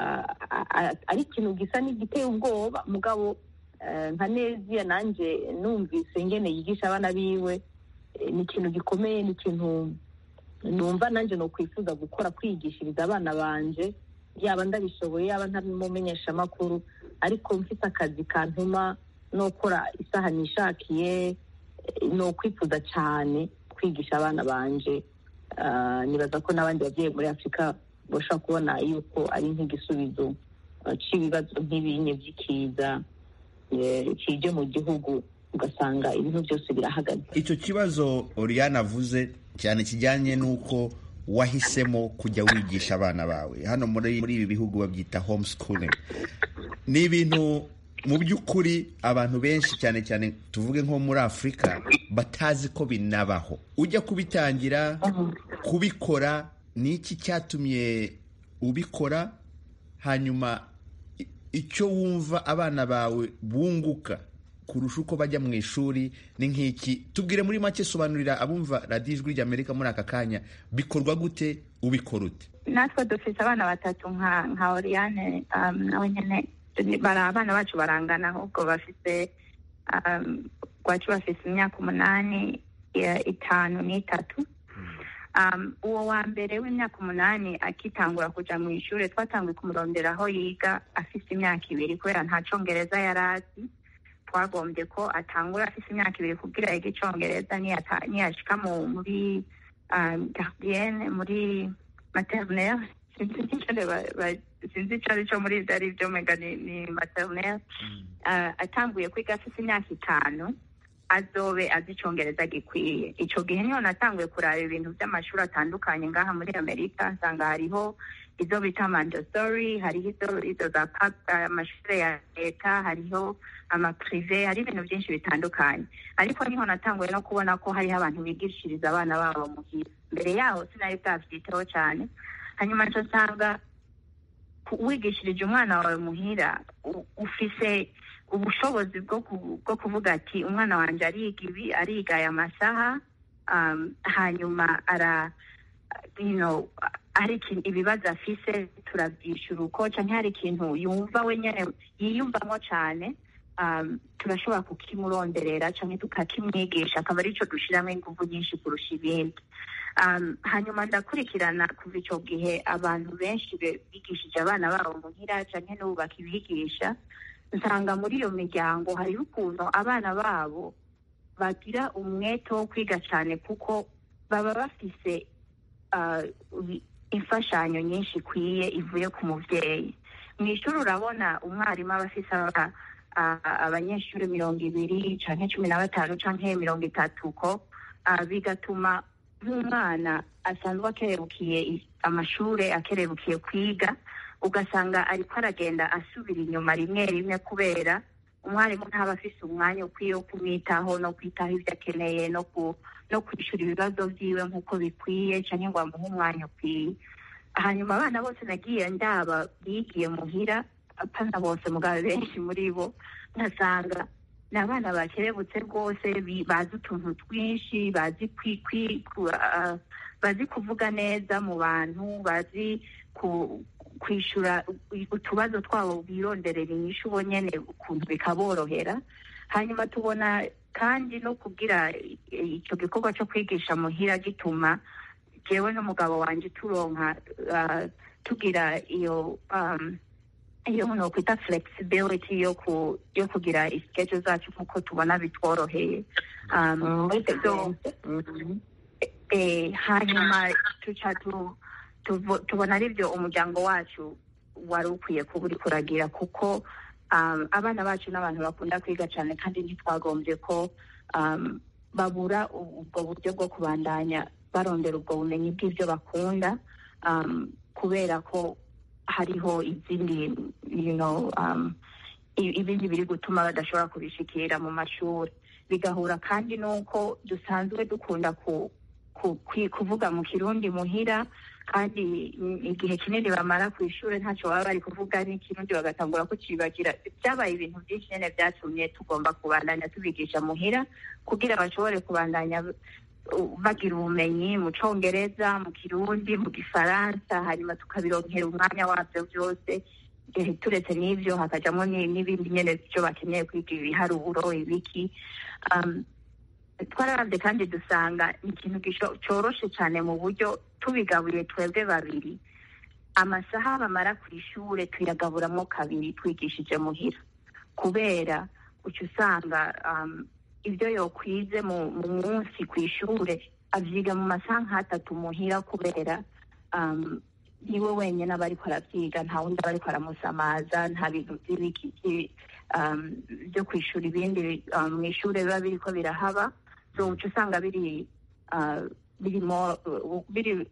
ari ikintu gisa n'igiteye ubwoba mugabo nka Neziya nanjye numvise ingene yigisha abana biwe, ni ikintu gikomeye, ni ikintu numva nanjye no kwifuza gukora, kwigishiriza abana banje, yaba ndabishoboye yaba ntabimumenyesha amakuru, ariko mfite akazi kantuma no gukora isaha nishakiye, no kwifuza cyane kwigisha abana banje. Uh, nibaza ko n'abandi babyeyi muri Afrika bashobora kubona yuko ari nk'igisubizo cy'ibibazo nk'ibinye by'ikiza kije mu gihugu, ugasanga ibintu byose birahagaze. Icyo kibazo Oriane avuze cyane kijyanye n'uko wahisemo kujya wigisha abana bawe hano muri muri ibi bihugu babyita homeschooling. Ni ibintu mu by'ukuri abantu benshi cyane cyane tuvuge nko muri Afrika batazi ko binabaho. Ujya kubitangira kubikora, ni iki cyatumye ubikora? Hanyuma icyo wumva abana bawe bunguka kurusha uko bajya mu ishuri ni nk'iki? Tubwire muri make, sobanurira abumva radiyo Ijwi ry'Amerika muri aka kanya, bikorwa gute, ubikora ute? Natwe dufite abana batatu nka nka Oriane, um, nawe nyene bara abana bacu barangana, ahubwo bafite um, kwacu bafite imyaka umunani, itanu n'itatu. Um, uwo wa mbere w'imyaka umunani akitangura kuja mu ishuri twatanguye kumurondera aho yiga afite imyaka ibiri kubera nta Congereza yarazi. Twagombye ko atangura afite imyaka ibiri kugira yige Icongereza niyashika muri gardienne, muri maternelle, sinzi icyo ari cyo muri ibyo ari byo mega ni maternelle. Atanguye kwiga afite imyaka itanu azobe azi Icongereza gikwiye. Ico gihe niho natanguye kuraba ibintu by'amashuri atandukanye ngaha muri Amerika. Nsanga hariho izo bita Montessori, hariho izo izo za amashuri ya leta, hariho ama privé, hari ibintu byinshi bitandukanye. Ariko niho natanguye no kubona ko hariho abantu bigishiriza abana babo muhira. Mbere yaho sinari bwavyitaho cyane. Hanyuma nco nsanga wigishirije umwana wawe muhira ufise ubushobozi bwo bwo kuvuga ati umwana wanje ariga ibi, ariga aya masaha, um, hanyuma ara you know hari ibibazo afise turabyishura uko, canke hari ikintu yumva wenyene yiyumvamo cyane um, turashobora kukimuronderera canke tukakimwigisha akaba arico dushiramo inguvu nyinshi kurusha ibindi. Um, hanyuma ndakurikirana kuva ico gihe abantu benshi bigishije abana babo muhira canke n'ubu bakibigisha, nsanga muri iyo miryango hariho ukuntu abana babo bagira umwete wo kwiga cyane kuko baba bafise uh, imfashanyo nyinshi ikwiye ivuye ku muvyeyi. Mw'ishuri urabona umwarimu aba afise abanyeshuri mirongo ibiri canke cumi na batanu canke mirongo itatu ko uh, bigatuma nk'umwana asanzwe akerebukiye amashure akerebukiye kwiga ugasanga ariko aragenda asubira inyuma rimwe rimwe kubera umwarimu ntaba afise umwanya ukwiye wo kumwitaho no kwitaho ivyo akeneye no ku no kwishura ibibazo vyiwe nk'uko bikwiye canke ngo amuhe umwanya ukwiye. Hanyuma abana bose nagiye ndaba bigiye muhira apana bose mugabe benshi muri bo nkasanga ni abana bakerebutse rwose bazi utuntu twinshi, bazi kwikwi uh, bazi kuvuga neza mu bantu, bazi ku kwishura utubazo twabo bironderera inyishu bonyene ukuntu bikaborohera. Hanyuma tubona kandi no kugira icyo gikorwa cyo kwigisha muhira gituma jewe n'umugabo wanje turonka uh, tugira iyo um, iyo no kwita flexibility yo ku yo kugira schedule zacu kuko tubona bitworoheye. um so eh hanyuma tuca tu tubona aribyo umuryango wacu wari ukwiye kuba uri kuragira kuko um, abana bacu n'abantu bakunda kwiga cyane kandi ntitwagombye ko um, babura ubwo buryo bwo kubandanya barondera ubwo bumenyi bw'ibyo bakunda um, kubera ko hariho izindi you know um, ibindi biri gutuma badashobora kubishikira mu mashuri. Bigahura kandi nuko dusanzwe dukunda ku, ku, kuvuga mu Kirundi muhira kandi igihe kinini bamara ku ishuri ntacyo baba bari kuvuga n'ikirundi bagatangura kucibagira. Byabaye ibintu byinshi nyene byatumye tugomba kubandanya tubigisha muhira kugira bashobore kubandanya bagira ubumenyi mu Congereza, mu Kirundi, mu Gifaransa, hanyuma tukabironkera umwanya wabyo byose. Turetse n'ivyo hakajamwo n'ibindi nyene byo bakeneye kwiga ibiharuro ibiki. um, twararavye kandi dusanga ikintu coroshe cyane mu buryo tubigabuye twebwe babiri amasaha bamara ku ishure tuyagaburamwo kabiri twigishije muhira kubera uca usanga um, ibyo yokwize mu munsi ku ishure avyiga mu masaha nk'atatu muhira kubera um, niwe wenyine aba ariko aravyiga, nta wundi aba ariko aramusamaza, nta bintu vy'ibiki um, byo kwishura ibindi um, mw'ishure biba biriko birahaba. So uca usanga biri uh, birimo uh, biri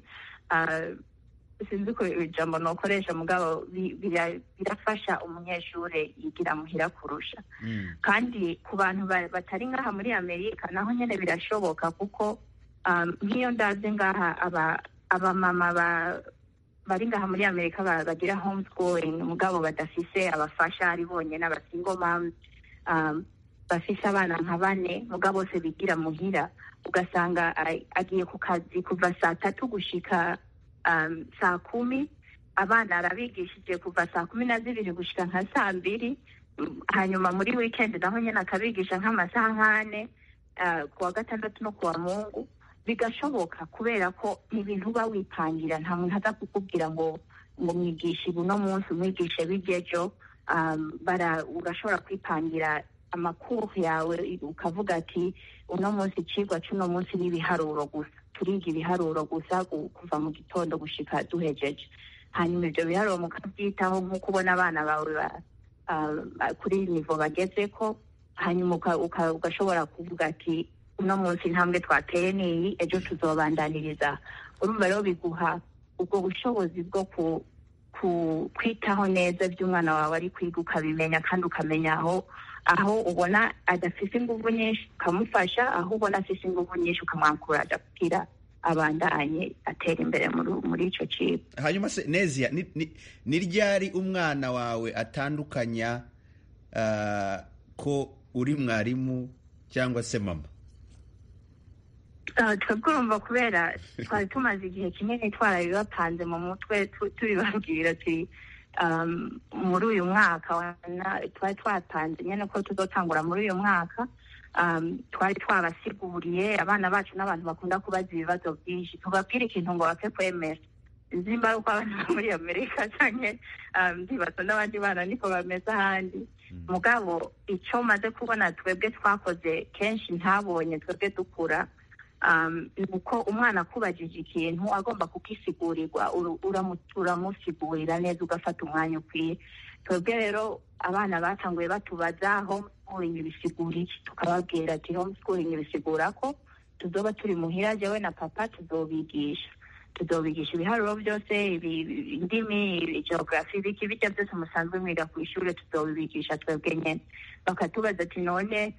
uh, sinzi ko ijambo nokoresha mugabo birafasha umunyeshure yigira muhira kurusha. mm. Kandi ku bantu batari ngaha muri Amerika naho nyene birashoboka kuko um, nk'iyo ndaze ngaha aba abamama ba bari ngaha muri Amerika bagira homeschooling mugabo badafise abafasha ari bonyene abasingle moms um, bafise abana nka bane mugabo bose bigira muhira ugasanga agiye ku kazi kuva saa tatu gushika um, saa kumi abana arabigishije kuva saa kumi na zibiri gushika nka saa mbiri. Hanyuma muri weekend naho nyene akabigisha nk'amasaha nkane uh, kuwa gatandatu no kuwa Mungu. Bigashoboka kubera ko ibintu bawipangira nta muntu aza kukubwira ngo ngo mwigishe buno munsi mwigishe bigejo. um, bara urashobora kwipangira amakuru yawe ukavuga ati uno munsi cigwa cy'uno munsi n'ibiharuro gusa, turiga ibiharuro gusa kuva mu gitondo gushika duhejeje. Hanyuma ibyo biharuro mukabyitaho nk'uko ubona abana bawe uh, kuri nivo bagezeko. Hanyuma ugashobora kuvuga ati uno munsi intambwe twateye niyi, ejo tuzobandaniriza. Urumva rero biguha ubwo bushobozi bwo ku, ku kwitaho neza by'umwana wawe ari kwiga ukabimenya kandi ukamenya aho aho ubona adafise inguvu nyinshi ukamufasha, aho ubona afise inguvu nyinshi ukamwankuraja kugira abandanye atera imbere muri ico cibo. Hanyuma se Nezia, ni, ni, ni ryari umwana wawe atandukanya uh, ko uri mwarimu cyangwa se mama? twebwe urumva kubera twari tumaze igihe kinini twarabibapanze mu mutwe tubibabwira turi um, muri uyu mwaka twari twatanze nyene ko tuzotangura muri uyu mwaka um, twari twabasiguriye abana bacu n'abantu bakunda kubaza ibibazo byinshi tubabwira ikintu ngo bapfe kwemera zimba uko abantu muri Amerika canke ndibaza n'abandi bana niko bameze ahandi mugabo icyo maze kubona twebwe twakoze kenshi ntabonye twebwe dukura uko umwana akubajije ikintu agomba kukisigurirwa uramusigurira neza ugafata umwanya ukwiye twebwe rero abana batanguye batubaza homeschooling bisigura iki tukababwira ati homeschooling bisigura ko tuzoba turi muhira jewe na papa tuzobigisha tuzobigisha ibiharuro byose indimi geography biki bijya byose musanzwe mwiga ku ishuri tuzobigisha twebwe nyene bakatubaza ati none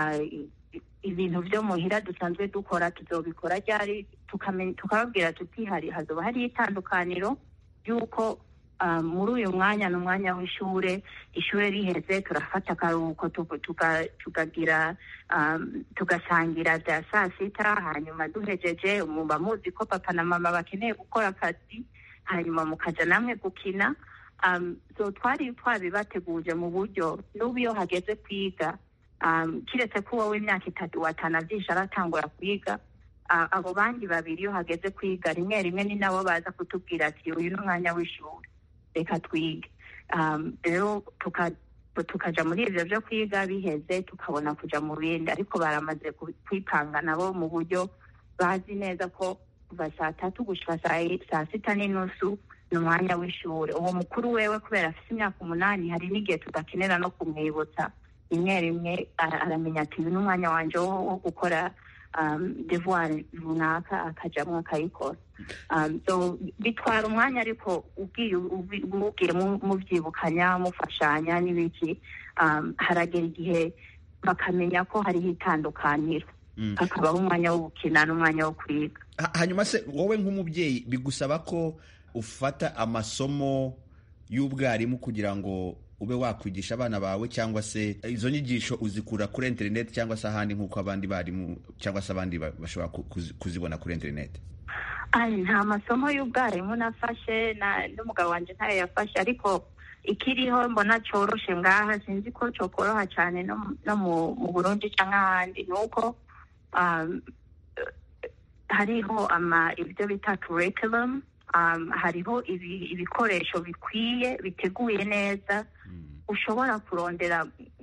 ibintu byo muhira dusanzwe dukora tuzobikora ryari tukababwira tuti hari hazoba hari itandukaniro yuko muri uyu mwanya n'umwanya w'ishure ishure riheze turafata akaruhuko tukagira tugasangira bya saa sita hanyuma duhejeje muba muzi ko papa na mama bakeneye gukora akazi hanyuma mukaja namwe gukina so twari twabibateguje mu buryo n'ubu iyo hageze kwiga kiretse ko wowe imyaka itatu watanavyisha aratangura kwiga abo bandi babiri iyo hageze kwiga rimwe rimwe ni nabo baza kutubwira ati uyu n'umwanya w'ishure reka twige rero tukaja muri ivyo vyo kwiga biheze tukabona kuja mu bindi ariko baramaze kwipanga nabo mu buryo bazi neza ko kuva saa tatu gushika saa sita n'inusu n'umwanya w'ishure uwo mukuru wewe kubera afise imyaka umunani hari n'igihe tudakenera no kumwibutsa rimwe rimwe aramenya ati uyu n'umwanya wanje wo gukora devoir runaka akajamwo akayikora so bitwara umwanya ariko ubwiye ubwiye muvyibukanya mufashanya n'ibiki haragera igihe bakamenya ko hariho itandukaniro hakaba umwanya wo gukina n'umwanya wo kwiga hanyuma se wowe nk'umubyeyi bigusaba ko ufata amasomo y'ubwarimu kugira ngo ube wakwigisha abana bawe cyangwa se izo nyigisho uzikura kuri internet cyangwa se ahandi nk'uko abandi barimu cyangwa se abandi bashobora kuzibona kuri internet? Ari nta masomo y'ubwarimu nafashe n'umugabo wanje ntayo yafashe ariko ikiriho mbona coroshe ngaha sinzi ko cokoroha cyane no mu Burundi cyangwa ahandi nuko hariho ama ibyo bita curriculum Um, hariho ibikoresho bikwiye biteguye neza ushobora kurondera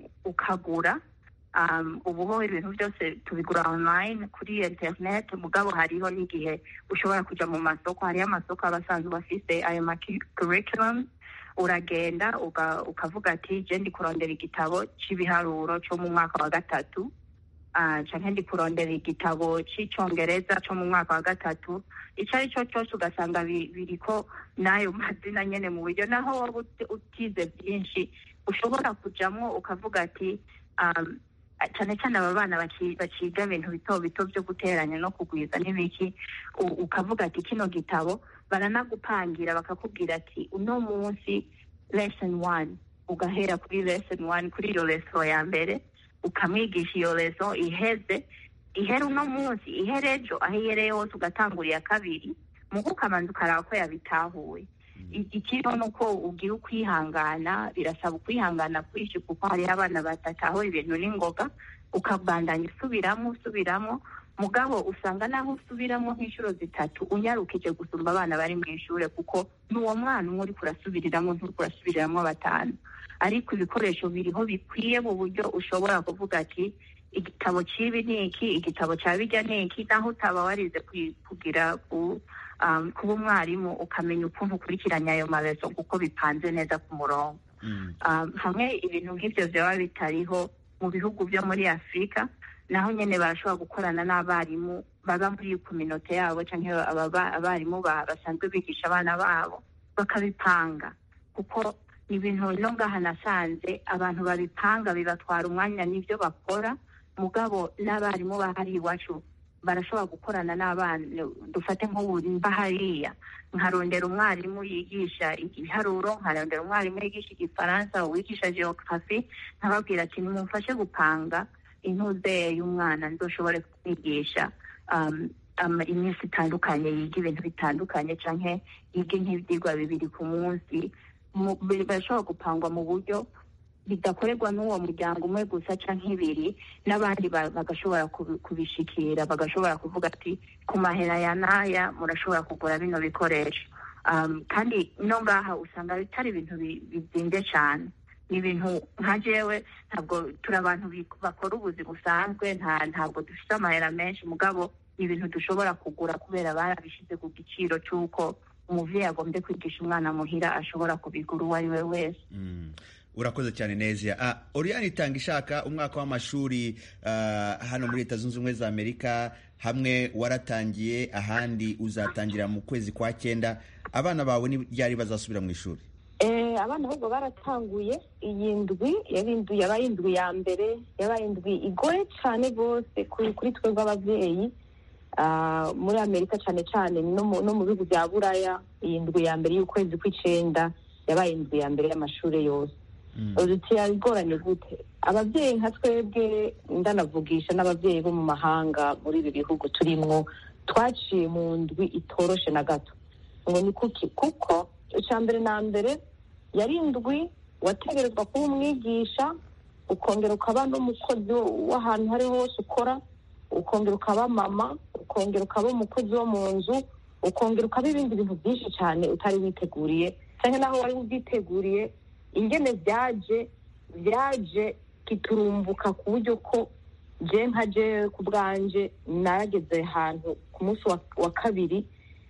ukagura um, ubuho ibintu byose tubigura online kuri internet mugabo hariho n'igihe ushobora kuja mu masoko hariyo amasoko abasanzwe bafise ayo ma curriculum uragenda ukavuga ati je ndi kurondera igitabo c'ibiharuro cyo mu mwaka wa gatatu Uh, canke ndi kurondera igitabo c'icongereza cyo mu mwaka wa gatatu ico ari cyo cyose ugasanga biriko nayo mazina nyene mu buryo naho waba utize byinshi ushobora kujamwo ukavuga ati um, cane cane aba bana baciga ibintu bito bito byo guteranya no kugwiza n'ibiki ukavuga ati kino gitabo baranagupangira bakakubwira ati uno munsi lesson one ugahera kuri lesson one kuri iyo lesson ya mbere ukamwigisha iyo leso iheze ihera uno munsi iherejo aho ihereye hose ugatangurira kabiri mugo ukabanza ukaraba ko yabitahuye ikiriho nuko ugira ukwihangana birasaba ukwihangana kwinshi kuko hariho abana batataho ibintu n'ingoga ukabandanya usubiramo usubiramo mugabo usanga naho usubiramo nk'inshuro zitatu unyarukije gusumba abana bari mu ishure kuko n'uwo mwana umwe uri kurasubiriramo nturi kurasubiriramo batanu ariko ibikoresho biriho bikwiye mu buryo ushobora kuvuga ati igitabo cibi niki igitabo ca bijya niki naho utaba warize kugira ku um, kuba umwarimu ukamenya ukuntu ukurikiranya ayo marezo kuko bipanze neza ku murongo mm. um, hamwe ibintu nk'ivyo vyaba bitariho mu bihugu byo muri Afrika naho nyene barashobora gukorana n'abarimu baba muri community yabo canke abarimu basanzwe bigisha abana babo bakabipanga kuko ibintu no ngaha nasanze abantu babipanga bibatwara umwanya n'ivyo bakora mugabo n'abarimu bahari iwacu barashobora gukorana n'abana dufate nk'uburimba hariya nkarondera umwarimu yigisha ibiharuro nkarondera umwarimu yigisha igifaransa uwigisha geography nkababwira ati nimumfashe gupanga intuze y'umwana ndoshobore kwigisha um, um, iminsi itandukanye yiga ibintu bitandukanye canke yiga nk'ivyigwa bibiri ku munsi bashobora gupangwa mu buryo bidakorerwa n'uwo muryango umwe gusa canke ibiri, n'abandi bagashobora kubishikira, bagashobora kuvuga ati ku mahera ya naya murashobora kugura bino bikoresho. Um, kandi no ngaha usanga bitari ibintu bizimvye cane, ni ibintu nka jewe ntabwo turi abantu bakora ubuzi busanzwe, ntabwo dufite amahera menshi, mugabo ni ibintu dushobora kugura kubera barabishize ku giciro c'uko umuvyeyi agombye kwigisha umwana muhira ashobora kubigura uwo ari we wese. mm. Urakoze cyane Nezia. Ah, Oriane Itangishaka, umwaka w'amashuri uh, hano muri Leta Zunze Ubumwe za Amerika, hamwe waratangiye ahandi uzatangira mu kwezi kwa cyenda. Abana bawe ni ryari bazasubira mu ishuri? Eh, abana ahubwo baratanguye iyi ndwi, yarindwi yabaye indwi ya mbere, yabaye indwi igoye cyane rwose kuri kuri twebwe abavyeyi. Uh, muri Amerika cyane cyane no mu no mu bihugu bya Buraya, iyi ndwi ya mbere y'ukwezi kw'icenda yabaye indwi ya mbere y'amashuri yose. Urutiya igoranye gute? Abavyeyi nka twebwe, ndanavugisha n'abavyeyi bo mu mahanga muri ibi bihugu turimwo, twaciye mu ndwi itoroshe na gato. Ngo ni kuki? Kuko icambere na mbere yari indwi wategerezwa kuba umwigisha, ukongera ukaba n'umukozi w'ahantu hari hose ukora, ukongera ukaba mama, ukongera ukaba umukozi wo mu nzu, ukongera ukaba ibindi bintu byinshi cyane utari witeguriye, cyangwa naho wari ubyiteguriye. Ingene vyaje vyaje kiturumbuka ku buryo ko je nkaje ku bwanje narageze ahantu ku munsi wa, wa kabiri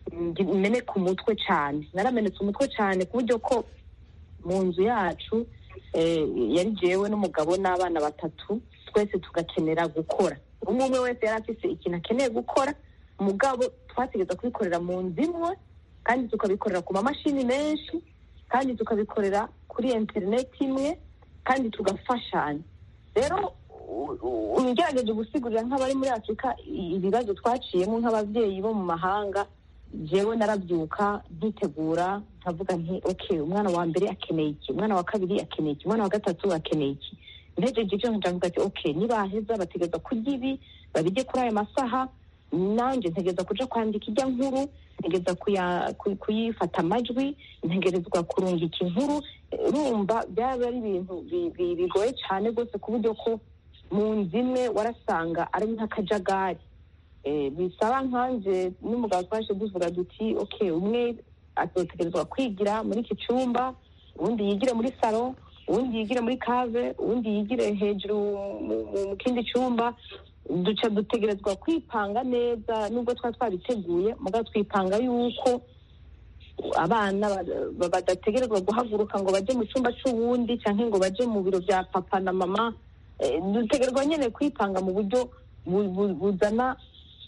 mene ku mutwe cyane, naramenetse umutwe cyane ku buryo ko mu nzu yacu eh, yari jewe n'umugabo n'abana batatu, twese tugakenera gukora. Umwe umwe wese yari afise ikintu akeneye gukora, umugabo twategeza kubikorera mu nzu imwe, kandi tukabikorera ku mamashini menshi, kandi tukabikorera kuri internet imwe, kandi tugafashanya. Rero ungerageje gusigurira nk'abari muri Afrika ibibazo twaciyemo nk'abavyeyi bo mu mahanga, jewe narabyuka nkitegura nkavuga nti okay, umwana wa mbere akeneye iki, umwana wa kabiri akeneye iki, umwana wa gatatu akeneye iki. Ntegereje icyo nkavuga ati okay, nibaheza bategeza kurya ibi babijye kuri aya masaha, nanje ntegeza kuja kwandika ijya nkuru, ntegeza kuyifata amajwi, ntegerezwa kurungika inkuru. Urumva byaba ari ibintu bigoye cyane rwose ku buryo ko mu nzu imwe warasanga ari nk'akajagari. Bisaba nkanje n'umugabo twaje duvuga duti okay, umwe azotegerezwa kwigira muri iki cyumba, uwundi yigire muri salo, uwundi yigire muri cave, uwundi yigire hejuru mu kindi cyumba. Duca dutegerezwa kwipanga neza, nubwo twa twabiteguye mugabo twipanga yuko abana badategerezwa guhaguruka ngo baje mu cyumba cy'uwundi cyangwa ngo baje mu biro bya papa na mama. Dutegerezwa nyene kwipanga mu buryo buzana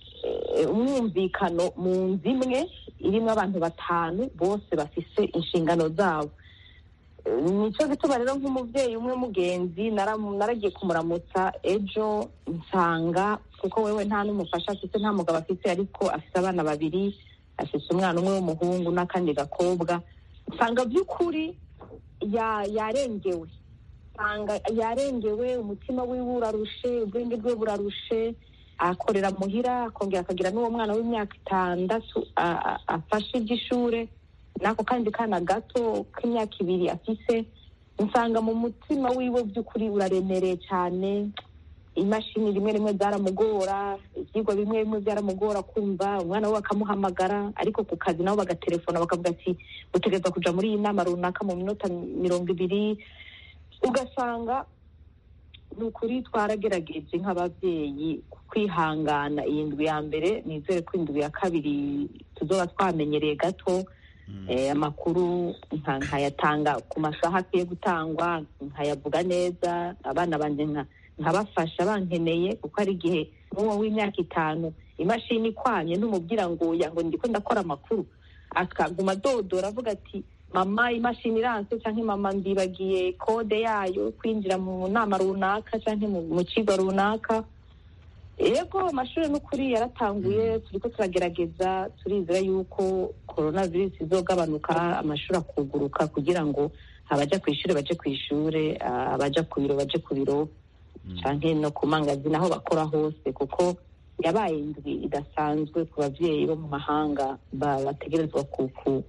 umwumvikano mu nzu imwe irimo abantu batanu bose bafise inshingano zabo. Nico gituma rero nk'umuvyeyi umwe mugenzi naragiye kumuramutsa ejo, nsanga kuko wewe nta n'umufasha afite, nta mugabo afite, ariko afite abana babiri, afite umwana umwe w'umuhungu n'akandi gakobwa. Nsanga by'ukuri yarengewe, nsanga yarengewe, umutima wiwe urarushe, ubwenge bwe burarushe, akorera muhira, akongera akagira n'uwo mwana w'imyaka itandatu afashe iby'ishure, nako kandi kana gato k'imyaka ibiri afise. Nsanga mu mutima wiwe by'ukuri uraremereye cyane. Imashini rimwe rimwe zaramugora, ivyigwa bimwe bimwe byaramugora kumva, umwana we akamuhamagara, ariko ku kazi nabo bagatelefona bakavuga ati utegereza kuja muri iyi nama runaka mu minota mirongo ibiri. Ugasanga ni ukuri twaragerageje nk'abavyeyi kwihangana iyi ndwi ya mbere. Nizere ko indwi ya kabiri tuzoba twamenyereye gato. Eh, amakuru nkayatanga ku masaha akwiye gutangwa, nkayavuga neza, abana banje nka nkabafasha bankeneye, kuko ari igihe n'uwo w'imyaka itanu imashini ikwanye n'umubwira ngo yango ndiko ndakora amakuru, akaguma dodora avuga ati mama imashini iranse, canke mama ndibagiye kode yayo kwinjira mu nama runaka canke mu kigo runaka. Ego amashuri n'ukuri yaratanguye, turiko turagerageza, turizera yuko coronavirus izogabanuka, amashuri akuguruka kugira ngo abaja kw'ishure baje kw'ishure, abaja ku biro baje ku biro, canke no ku mangazini aho bakora hose, kuko yabaye indwi idasanzwe ku bavyeyi bo mu mahanga bategerezwa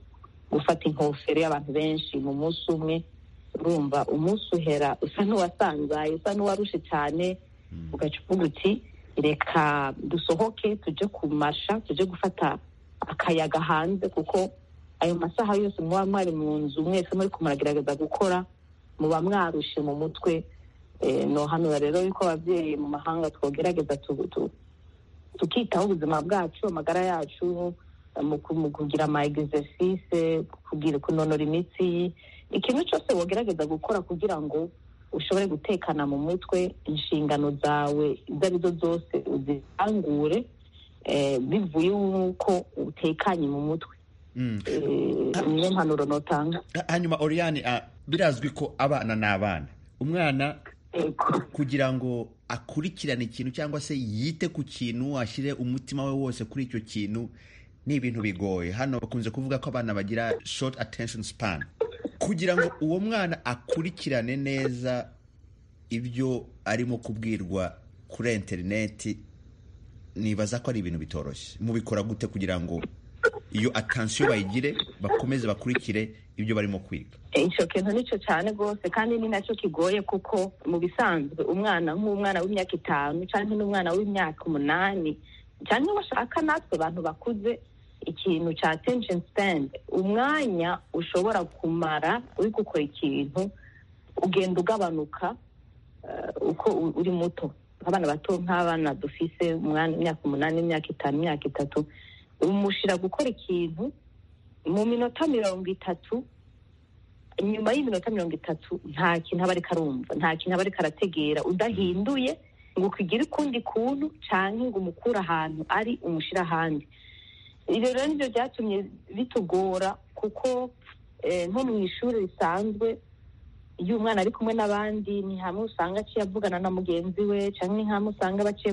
gufata inkofero y'abantu benshi mu munsi umwe, urumva umunsi uhera usa n'uwasanzaye, usa n'uwarushe cyane, ugaca uvuga uti reka dusohoke tuje kumasha, tuje gufata akayaga hanze, kuko ayo masaha yose muba mwari mu nzu mwese muri kumaragerageza gukora, muba mwarushe mu mutwe. E, no hano rero yuko abavyeyi mu mahanga twogerageza tukitaho ubuzima bwacu, amagara yacu, mu kugira ama exercice, kugira kunonora imitsi, ikintu cyose wogerageza gukora kugira ngo ushobore gutekana mu mutwe, inshingano zawe izo arizo zose uzitangure eh, bivuye uko utekanye mu mutwe. Mm. Eh, niyo mpanuro notanga. Hanyuma Oriane, uh, birazwi ko abana n'abana, umwana kugira ngo akurikirane ikintu cyangwa se yite ku kintu, ashire umutima we wose kuri icyo kintu, ni ibintu bigoye. Hano bakunze kuvuga ko abana bagira short attention span. Kugira ngo uwo mwana akurikirane neza ibyo arimo kubwirwa kuri interineti, nibaza ko ari ibintu bitoroshye. Mubikora gute kugira ngo iyo attention bayigire, bakomeze bakurikire ibyo barimo kwiga? Icyo kintu nicyo cyane rwose, kandi ni nacyo kigoye, kuko mu bisanzwe umwana nk'umwana w'imyaka itanu cyangwa n'umwana w'imyaka umunani cyangwa bashaka natwe abantu bakuze, ikintu cya attention span, umwanya ushobora kumara uri gukora ikintu ugenda ugabanuka uh, uko uri muto. Abana bato nk'abana dufise umwana imyaka umunani, imyaka itanu, imyaka itatu, umushira gukora ikintu mu minota mirongo itatu, nyuma y'iminota mirongo itatu nta kintu aba ariko arumva, nta kintu aba ariko arategera, udahinduye ngo ukigire ukundi kuntu canke ngo umukura ahantu ari umushira ahandi. Ibyo rero nibyo byatumye bitugora, kuko eh, nko mu ishuri risanzwe iyo umwana ari kumwe n'abandi, ni hamwe usanga aciye avugana na mugenzi we, canke ni hamwe usanga bace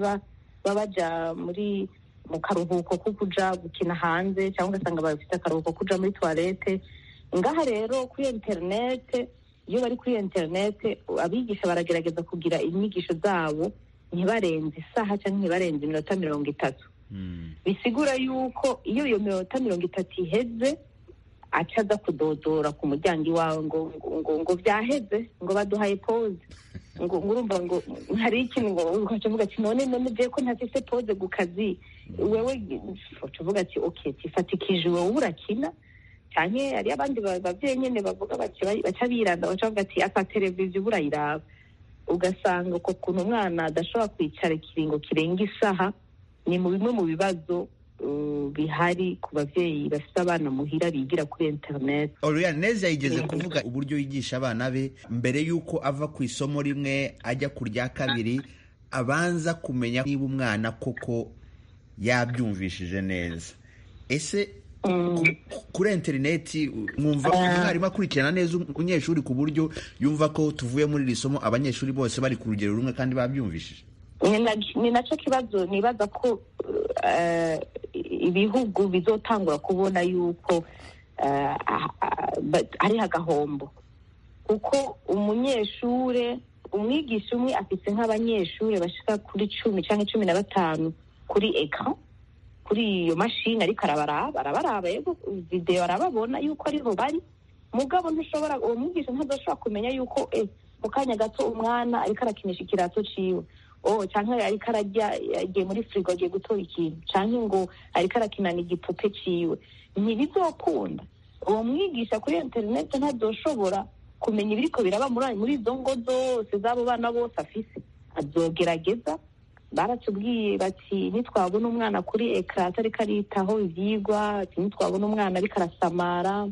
babaja muri mu karuhuko ko kuja gukina hanze, cyangwa ugasanga bafite akaruhuko kuja muri toilette. Ngaha rero kuri internet, iyo bari kuri internet abigisha baragerageza kugira inyigisho zabo ntibarenze isaha cyangwa ntibarenze iminota mirongo itatu. Mm. Bisigura yuko iyo iyo minota mirongo itatu iheze, acaza kudodora ku muryango iwawe ngo ngo ngo vyaheze, ngo baduhaye pause, ngo ngurumva ngo hari ikintu, ngo ukavuga ati none none je ko ntafise pause ku kazi, wewe uvuga ati okay tifatikije wowe urakina, cyane ari abandi bavyeyi nyene bavuga bati baca biranda, bacavuga ati aka televiziyo burayiraba, ugasanga uko kuntu umwana adashobora kwicara ikiringo kirenga isaha. Ni mu bimwe mu bibazo uh, bihari ku bavyeyi bafite abana muhira bigira kuri internet. Oriane neza yigeze kuvuga uburyo yigisha abana be mbere yuko ava ku isomo rimwe ajya kurya kabiri, abanza kumenya niba umwana koko yabyumvishije neza. Ese mm. kuri interineti mwumva umwarimu akurikirana neza umunyeshuri ku buryo yumva ko tuvuye muri iri somo abanyeshuri bose bari ku rugero rumwe kandi babyumvishije? Ni nacyo kibazo nibaza ko uh, ibihugu bizotangura kubona yuko uh, uh, ari agahombo, kuko umunyeshure umwigisha umwe afite nk'abanyeshure bashika kuri cumi cyangwa cumi na batanu kuri ecran, kuri iyo mashini ariko arabaraba arabaraba, yego video arababona yuko ariho bari, mugabo ntushobora, uwo mwigisha ntazoshobora kumenya yuko eh mu kanya gato umwana ariko arakinisha ikirato ciwe, oh cyangwa ariko arajya yagiye muri frigo agiye gutora ikintu, cyangwa ngo ariko arakinana igipupe ciwe. Ntibizokunda. Uwo mwigisha kuri internet ntazoshobora kumenya ibiriko biraba muri muri izo ngo zose z'abo bana bose afise. Azogerageza, baratubwiye bati nitwabona umwana kuri ekran ariko aritaho ivyigwa, ati nitwabona umwana ariko arasamara,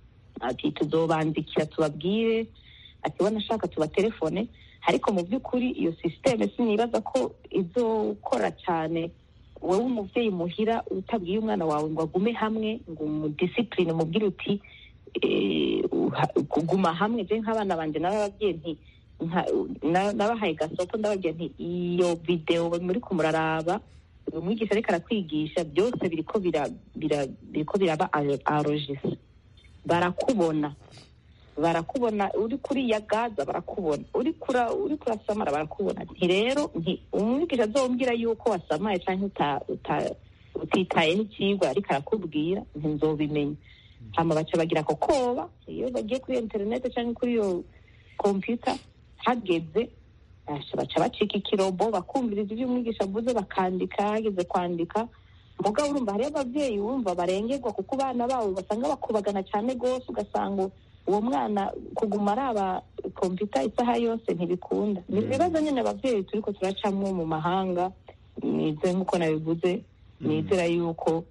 ati tuzobandikira tubabwire, ati wanashaka tuba telefone. Ariko mu by'ukuri iyo systeme sinibaza ko izokora cyane. Wowe umuvyeyi muhira utabwiye umwana wawe ngo agume hamwe, ngo mu discipline mubwire uti eh, kuguma hamwe. Je nk'abana banje n'ababyeyi nti nabahaye gasopo, ndababwiye nti iyo video muri kumuraraba umwigisha ariko arakwigisha byose biriko bira biriko biraba enregistré, barakubona barakubona uri kuri ya gaza, barakubona uri kura uri kurasamara, barakubona. Nti rero nti umwigisha azombwira yuko wasamaye cyangwa uta utitaye n'ikigwa ariko arakubwira, nti nzobimenya. hama baca bagira ako koba iyo bagiye kuri interinete cyangwa kuri iyo kompiyuta hageze baca bacika ikirobo bakumviriza ibyo umwigisha avuze bakandika, hageze kwandika mugabo urumva hariyo ababyeyi wumva barengerwa kuko abana babo basanga bakubagana cyane rwose, ugasanga uwo mwana kuguma araba kompiyuta isaha yose ntibikunda. Ni ibibazo nyine ababyeyi turiko turacamwo mu mahanga, nize nk'uko nabivuze, nizera yuko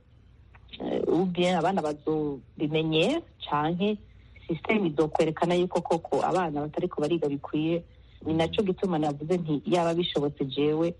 ubien abana bazobimenyera canke systeme izokwerekana yuko koko abana batariko bariga bikwiye. Ni naco gituma navuze nti yaba bishobotse jewe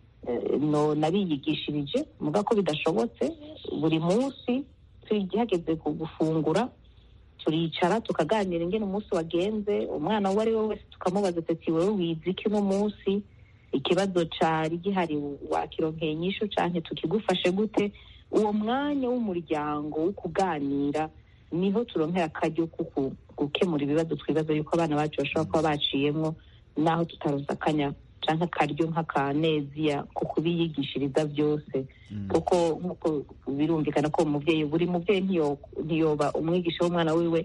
no nabiyigishirije, muga ko bidashobotse buri munsi tugihageze ku gufungura turicara tukaganira ingene umunsi wagenze, umwana uwo ari we wese tukamubaza ati wewe wize iki uno munsi, ikibazo cari gihari wakironkeye inyishu canke tukigufashe gute. Uwo mwanya w'umuryango wo kuganira niho turonkera akaryo ko gukemura ibibazo twibaza yuko abana bacu bashobora kuba baciyemwo, naho tutaronse akanya canke akaryo nk'akaneziya ko kubiyigishiriza byose. Kuko nk'uko birumvikana ko umuvyeyi buri muvyeyi ntiyoba umwigisha w'umwana wiwe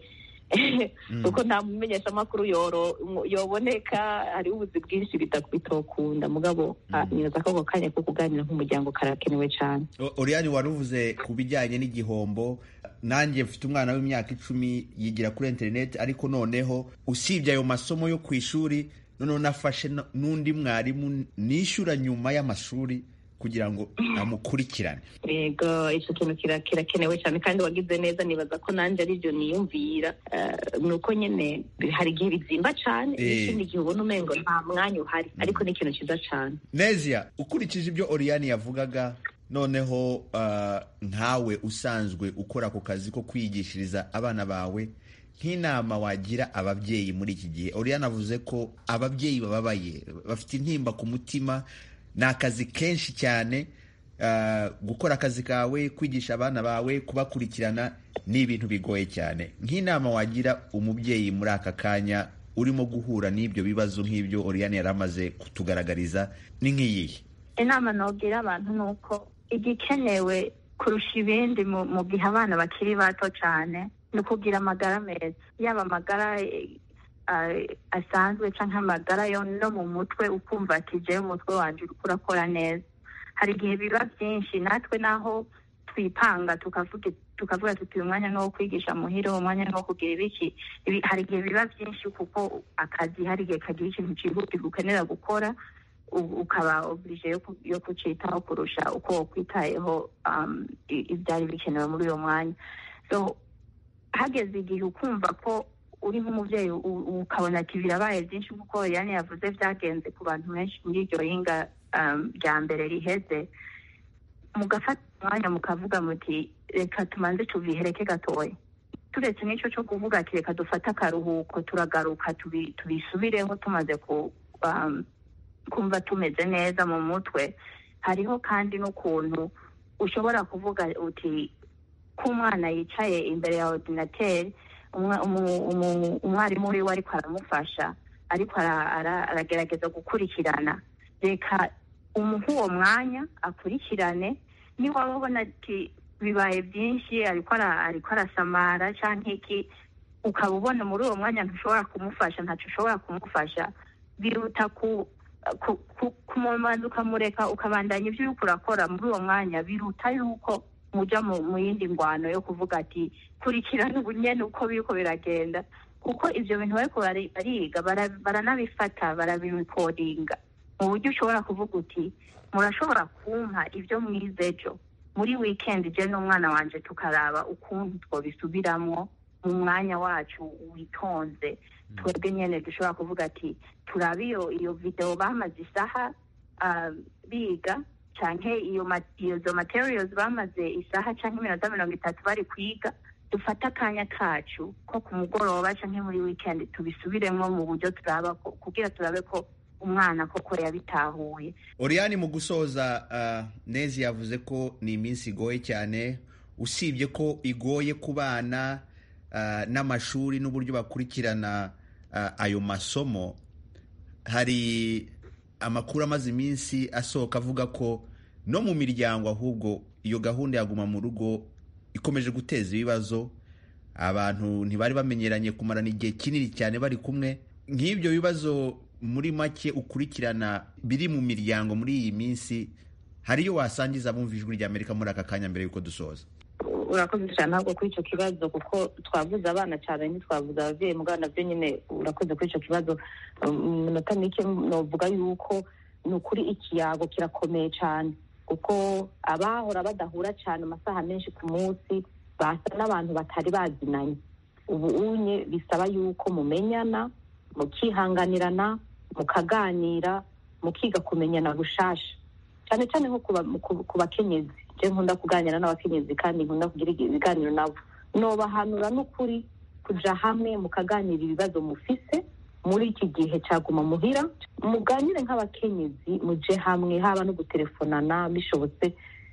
kuko nta mumenyesha amakuru yoboneka, hari ubuzi bwinshi bitokunda, mugabo nibaza ko ako kanya ko kuganira nk'umuryango karakenewe cyane. Oriane, waruvuze ku bijyanye n'igihombo. Nanjye mfite umwana w'imyaka icumi yigira kuri interineti, ariko noneho usibye ayo masomo yo ku ishuri, noneho nafashe n'undi mwarimu nishyura nyuma y'amashuri kugira ngo amukurikirane. Yego, icyo kintu kirakenewe cyane kandi wagize neza. Nibaza ko nanjye aribyo niyumvira, nuko nyine hari igihe bizimba cyane, ikindi gihe ubona umengo nta mwanya uhari, ariko ni ikintu cyiza cyane. Nezia, ukurikije ibyo Oriane yavugaga, noneho nkawe usanzwe ukora ku kazi ko kwigishiriza abana bawe, nk'inama wagira ababyeyi muri iki gihe? Oriane avuze ko ababyeyi bababaye, bafite intimba ku mutima, ni akazi kenshi cyane. Uh, gukora akazi kawe, kwigisha abana bawe, kubakurikirana ni ibintu bigoye cyane. Nk'inama wagira umubyeyi muri aka kanya urimo guhura n'ibyo bibazo nk'ibyo Oriane yari amaze kutugaragariza, ni nk'iyihe? Inama nogira abantu nuko igikenewe kurusha ibindi mu gihe abana bakiri bato cyane ni ukugira amagara meza, yaba amagara asanzwe cyangwa amagara yo no mu mutwe, ukumva ati jewe umutwe wanje uriko urakora neza. Hari igihe biba byinshi natwe naho twipanga tukavuga tukavuga tuti umwanya no kwigisha muhiro, umwanya no kugira ibiki, hari igihe biba byinshi kuko akazi hari igihe kagira ikintu cyihutirwa ukenera gukora, ukaba oblige yo kucitaho kurusha uko kwitayeho ibyari bikenewe muri uyo mwanya. So hageze igihe ukumva ko uri nk'umubyeyi ukabona ati birabaye byinshi nk'uko Oriane yavuze byagenze ku bantu benshi muri iryo hinga rya mbere riheze, mugafata umwanya mukavuga muti reka tumanze tubihereke gatoya, turetse n'icyo cyo kuvuga ati reka dufate akaruhuko turagaruka tubisubireho tumaze kumva tumeze neza mu mutwe. Hariho kandi n'ukuntu ushobora kuvuga uti ko umwana yicaye imbere ya ordinateri, umwarimu wiwe ariko aramufasha, ariko aragerageza gukurikirana, reka umuha uwo mwanya akurikirane. Niba wabona ati bibaye byinshi, ariko arasamara cyangwa iki, ukaba ubona muri uwo mwanya ntushobora kumufasha, ntacyo ushobora kumufasha, biruta kumumanza ukamureka ukabandanya ibyo uriko urakora muri uwo mwanya, biruta yuko muja mu yindi ngwano yo kuvuga ati kurikirana ubunyene uko biriko biragenda, kuko ivyo bintu bariko bariga baranabifata barabirekodinga mu buryo ushobora kuvuga uti murashobora kumpa ivyo mwize ejo muri weekend, je n'umwana wanje tukaraba ukuntu twobisubiramwo mu mwanya wacu witonze. Twebwe nyene dushobora kuvuga ati turabe iyo video bamaze isaha biga, canke iyo izo materials bamaze isaha canke iminota mirongo itatu bari kwiga, dufata akanya kacu ko ku mugoroba canke muri weekend tubisubiremwo mu buryo turaba kugira turabe ko umwana koko yabitahuye. Oriane, mu gusoza, uh, Nezi yavuze ko ni iminsi igoye cyane, usibye ko igoye ku bana uh, n'amashuri n'uburyo bakurikirana uh, ayo masomo, hari amakuru amaze iminsi asohoka avuga ko no mu miryango ahubwo iyo gahunda yaguma mu rugo ikomeje guteza ibibazo. abantu ntibari bamenyeranye kumarana igihe kinini cyane bari kumwe. Nk'ibyo bibazo muri make ukurikirana biri mu miryango muri iyi minsi, hariyo wasangiza abumva ijwi rya Amerika muri aka kanya mbere yuko dusoza? Urakoze cyane ntabwo kuri icyo kibazo, kuko twavuze abana cyane ntitwavuze ababyeyi, mugabo nabyo nyine urakoze kuri icyo kibazo. Umunota mike novuga yuko ni ukuri ikiyago kirakomeye cyane, kuko abahora badahura cyane amasaha menshi ku munsi basa n'abantu batari bazinanye. Ubu unye bisaba yuko mumenyana, mukihanganirana, mukaganira, mukiga kumenyana gushasha, cyane cyane nko ku bakenyezi. Je nkunda kuganira n'abakenyezi kandi nkunda kugira ibiganiro nabo, nobahanura n'ukuri kuja hamwe mukaganira ibibazo mufise muri iki gihe cyaguma muhira, muganire nk'abakenyezi, muje hamwe, haba no gutelefonana bishobotse,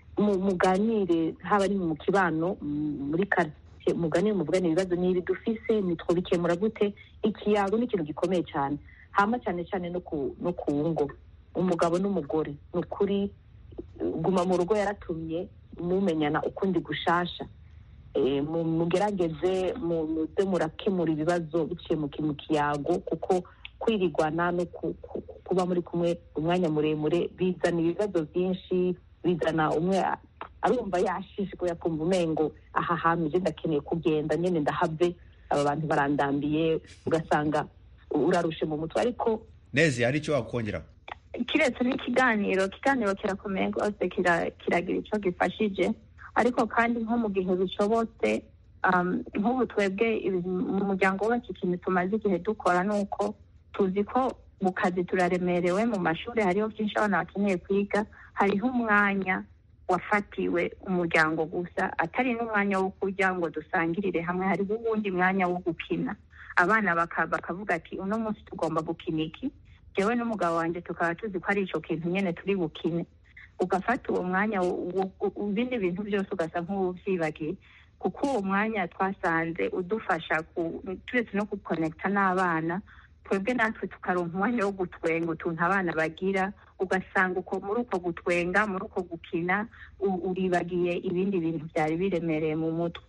muganire haba ni mu kibano, muri quartier, muganire muvugane ibibazo nibi dufise, nitwo bikemura gute. Ikiyago ni ikintu gikomeye cyane, hama cyane cyane no ku no kuungo umugabo n'umugore. Nukuri guma mu rugo yaratumye mumenyana ukundi gushasha. E, mugerageze muze murakemura ibibazo biciye mu kiyago, kuko kwirigwana no kuba muri kumwe umwanya muremure bizana ibibazo byinshi, bizana umwe arumva yashishwe yakumva umengo aha hantu je ndakeneye kugenda nyene ndahave, aba bantu barandambiye, ugasanga urarushe mu mutwe. Ariko Nezi hari icyo wakongera? Kiretse n'ikiganiro, ikiganiro kirakomeye rwose, kiragira icyo gifashije, ariko kandi nko mu gihe bishobotse, nk'ubu twebwe mu muryango wacu ikintu tumaze igihe dukora ni uko tuzi ko mu kazi turaremerewe, mu mashuri hariho byinshi abana bakeneye kwiga, hariho umwanya wafatiwe umuryango gusa, atari n'umwanya wo kurya ngo dusangirire hamwe, hariho uwundi mwanya wo gukina. Abana bakavuga ati uno munsi tugomba gukina iki, jewe n'umugabo wanje tukaba tuzi ko ari ico kintu nyene turi bukine, ugafata uwo mwanya, ibindi bintu byose ugasa nk'uvyibagiye, kuko uwo mwanya twasanze udufasha turetse no kukonekta n'abana, twebwe natwe tukaronka umwanya wo gutwenga utuntu abana bagira, ugasanga uko muri uko gutwenga, muri uko gukina uribagiye ibindi bintu byari biremereye mu mutwe.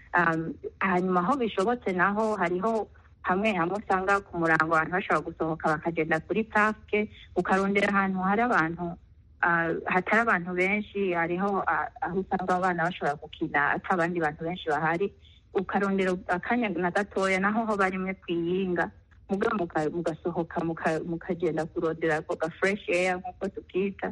Hanyuma aho bishobotse naho hariho hamwe hamwe usanga ku murango abantu bashobora gusohoka bakagenda kuri parke, ukarondera ahantu hari abantu hatari abantu benshi, hariho aho usanga abana bashobora gukina ati abandi bantu benshi bahari, ukarondera akanya na gatoya naho ho bari mwe kwiyinga, mugasohoka mukagenda kurondera ka fresh air nk'uko tukita,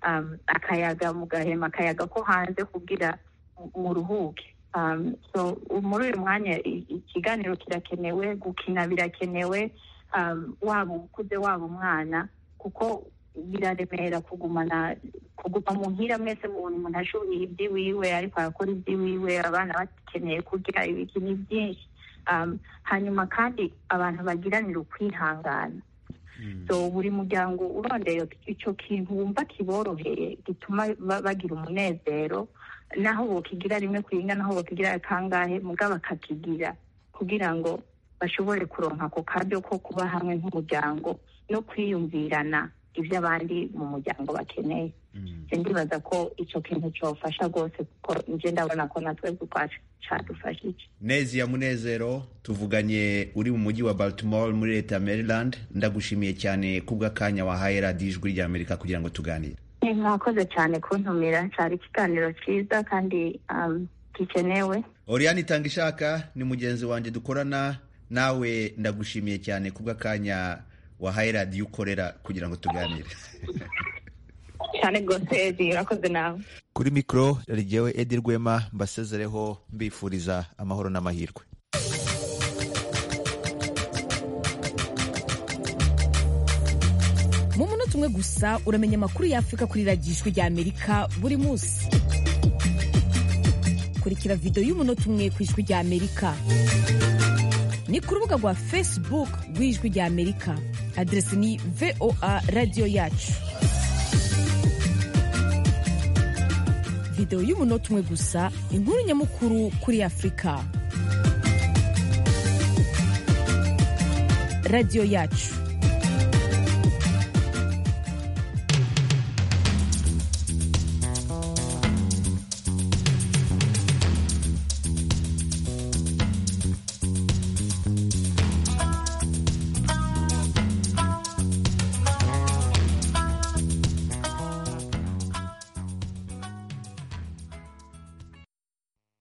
akayaga mugahema akayaga ko hanze kugira muruhuke. Um, so muri uyu mwanya ikiganiro kirakenewe, gukina birakenewe, um, waba ukuze waba umwana, kuko biraremera kugumana kuguma muhira mwese mubona umuntu ashoboye iby'iwiwe ariko arakora iby'iwiwe, abana bakeneye kugira ibikini byinshi. Um, hanyuma kandi abantu bagiranira ukwihangana. Mm. So buri muryango urondeye icyo kintu wumva kiboroheye gituma bagira umunezero, naho bokigira rimwe kwinga naho bokigira kangahe mugaba kakigira, kugira ngo bashobore kuronka ko kabyo ko kuba hamwe nk'umuryango no kwiyumvirana ibyo abandi mu muryango bakeneye. Mm. Ndibaza ko icyo kintu cyofasha rwose, kuko nje ndabona ko natwe dukwacu cyadufashije. Nezi ya Munezero, tuvuganye uri mu mujyi wa Baltimore muri leta ya Maryland. Ndagushimiye cyane kubw'akanya wahaye radiyo ijwi rya Amerika kugira ngo tuganire. Mwakoze cyane kuntumira, cyari ikiganiro cyiza kandi um, gikenewe. Oriane Itangishaka ni mugenzi wanjye dukorana, nawe ndagushimiye cyane kubw'akanya wahaye radiyo ukorera kugira ngo tuganire. cyane rwose Edi, urakoze nawe. Kuri mikoro yari jyewe Edi Rwema, mbasezereho mbifuriza amahoro n'amahirwe. Mu munota umwe gusa uramenya amakuru y'Afrika kuri radiyo ijwi rya Amerika buri munsi. Kurikira video y'umunota umwe ku ijwi rya Amerika ni ku rubuga rwa Facebook rw'ijwi rya Amerika, adresi ni V O A radio yacu. Video y'umunota umwe gusa, inkuru nyamukuru kuri Afrika. Radio yacu.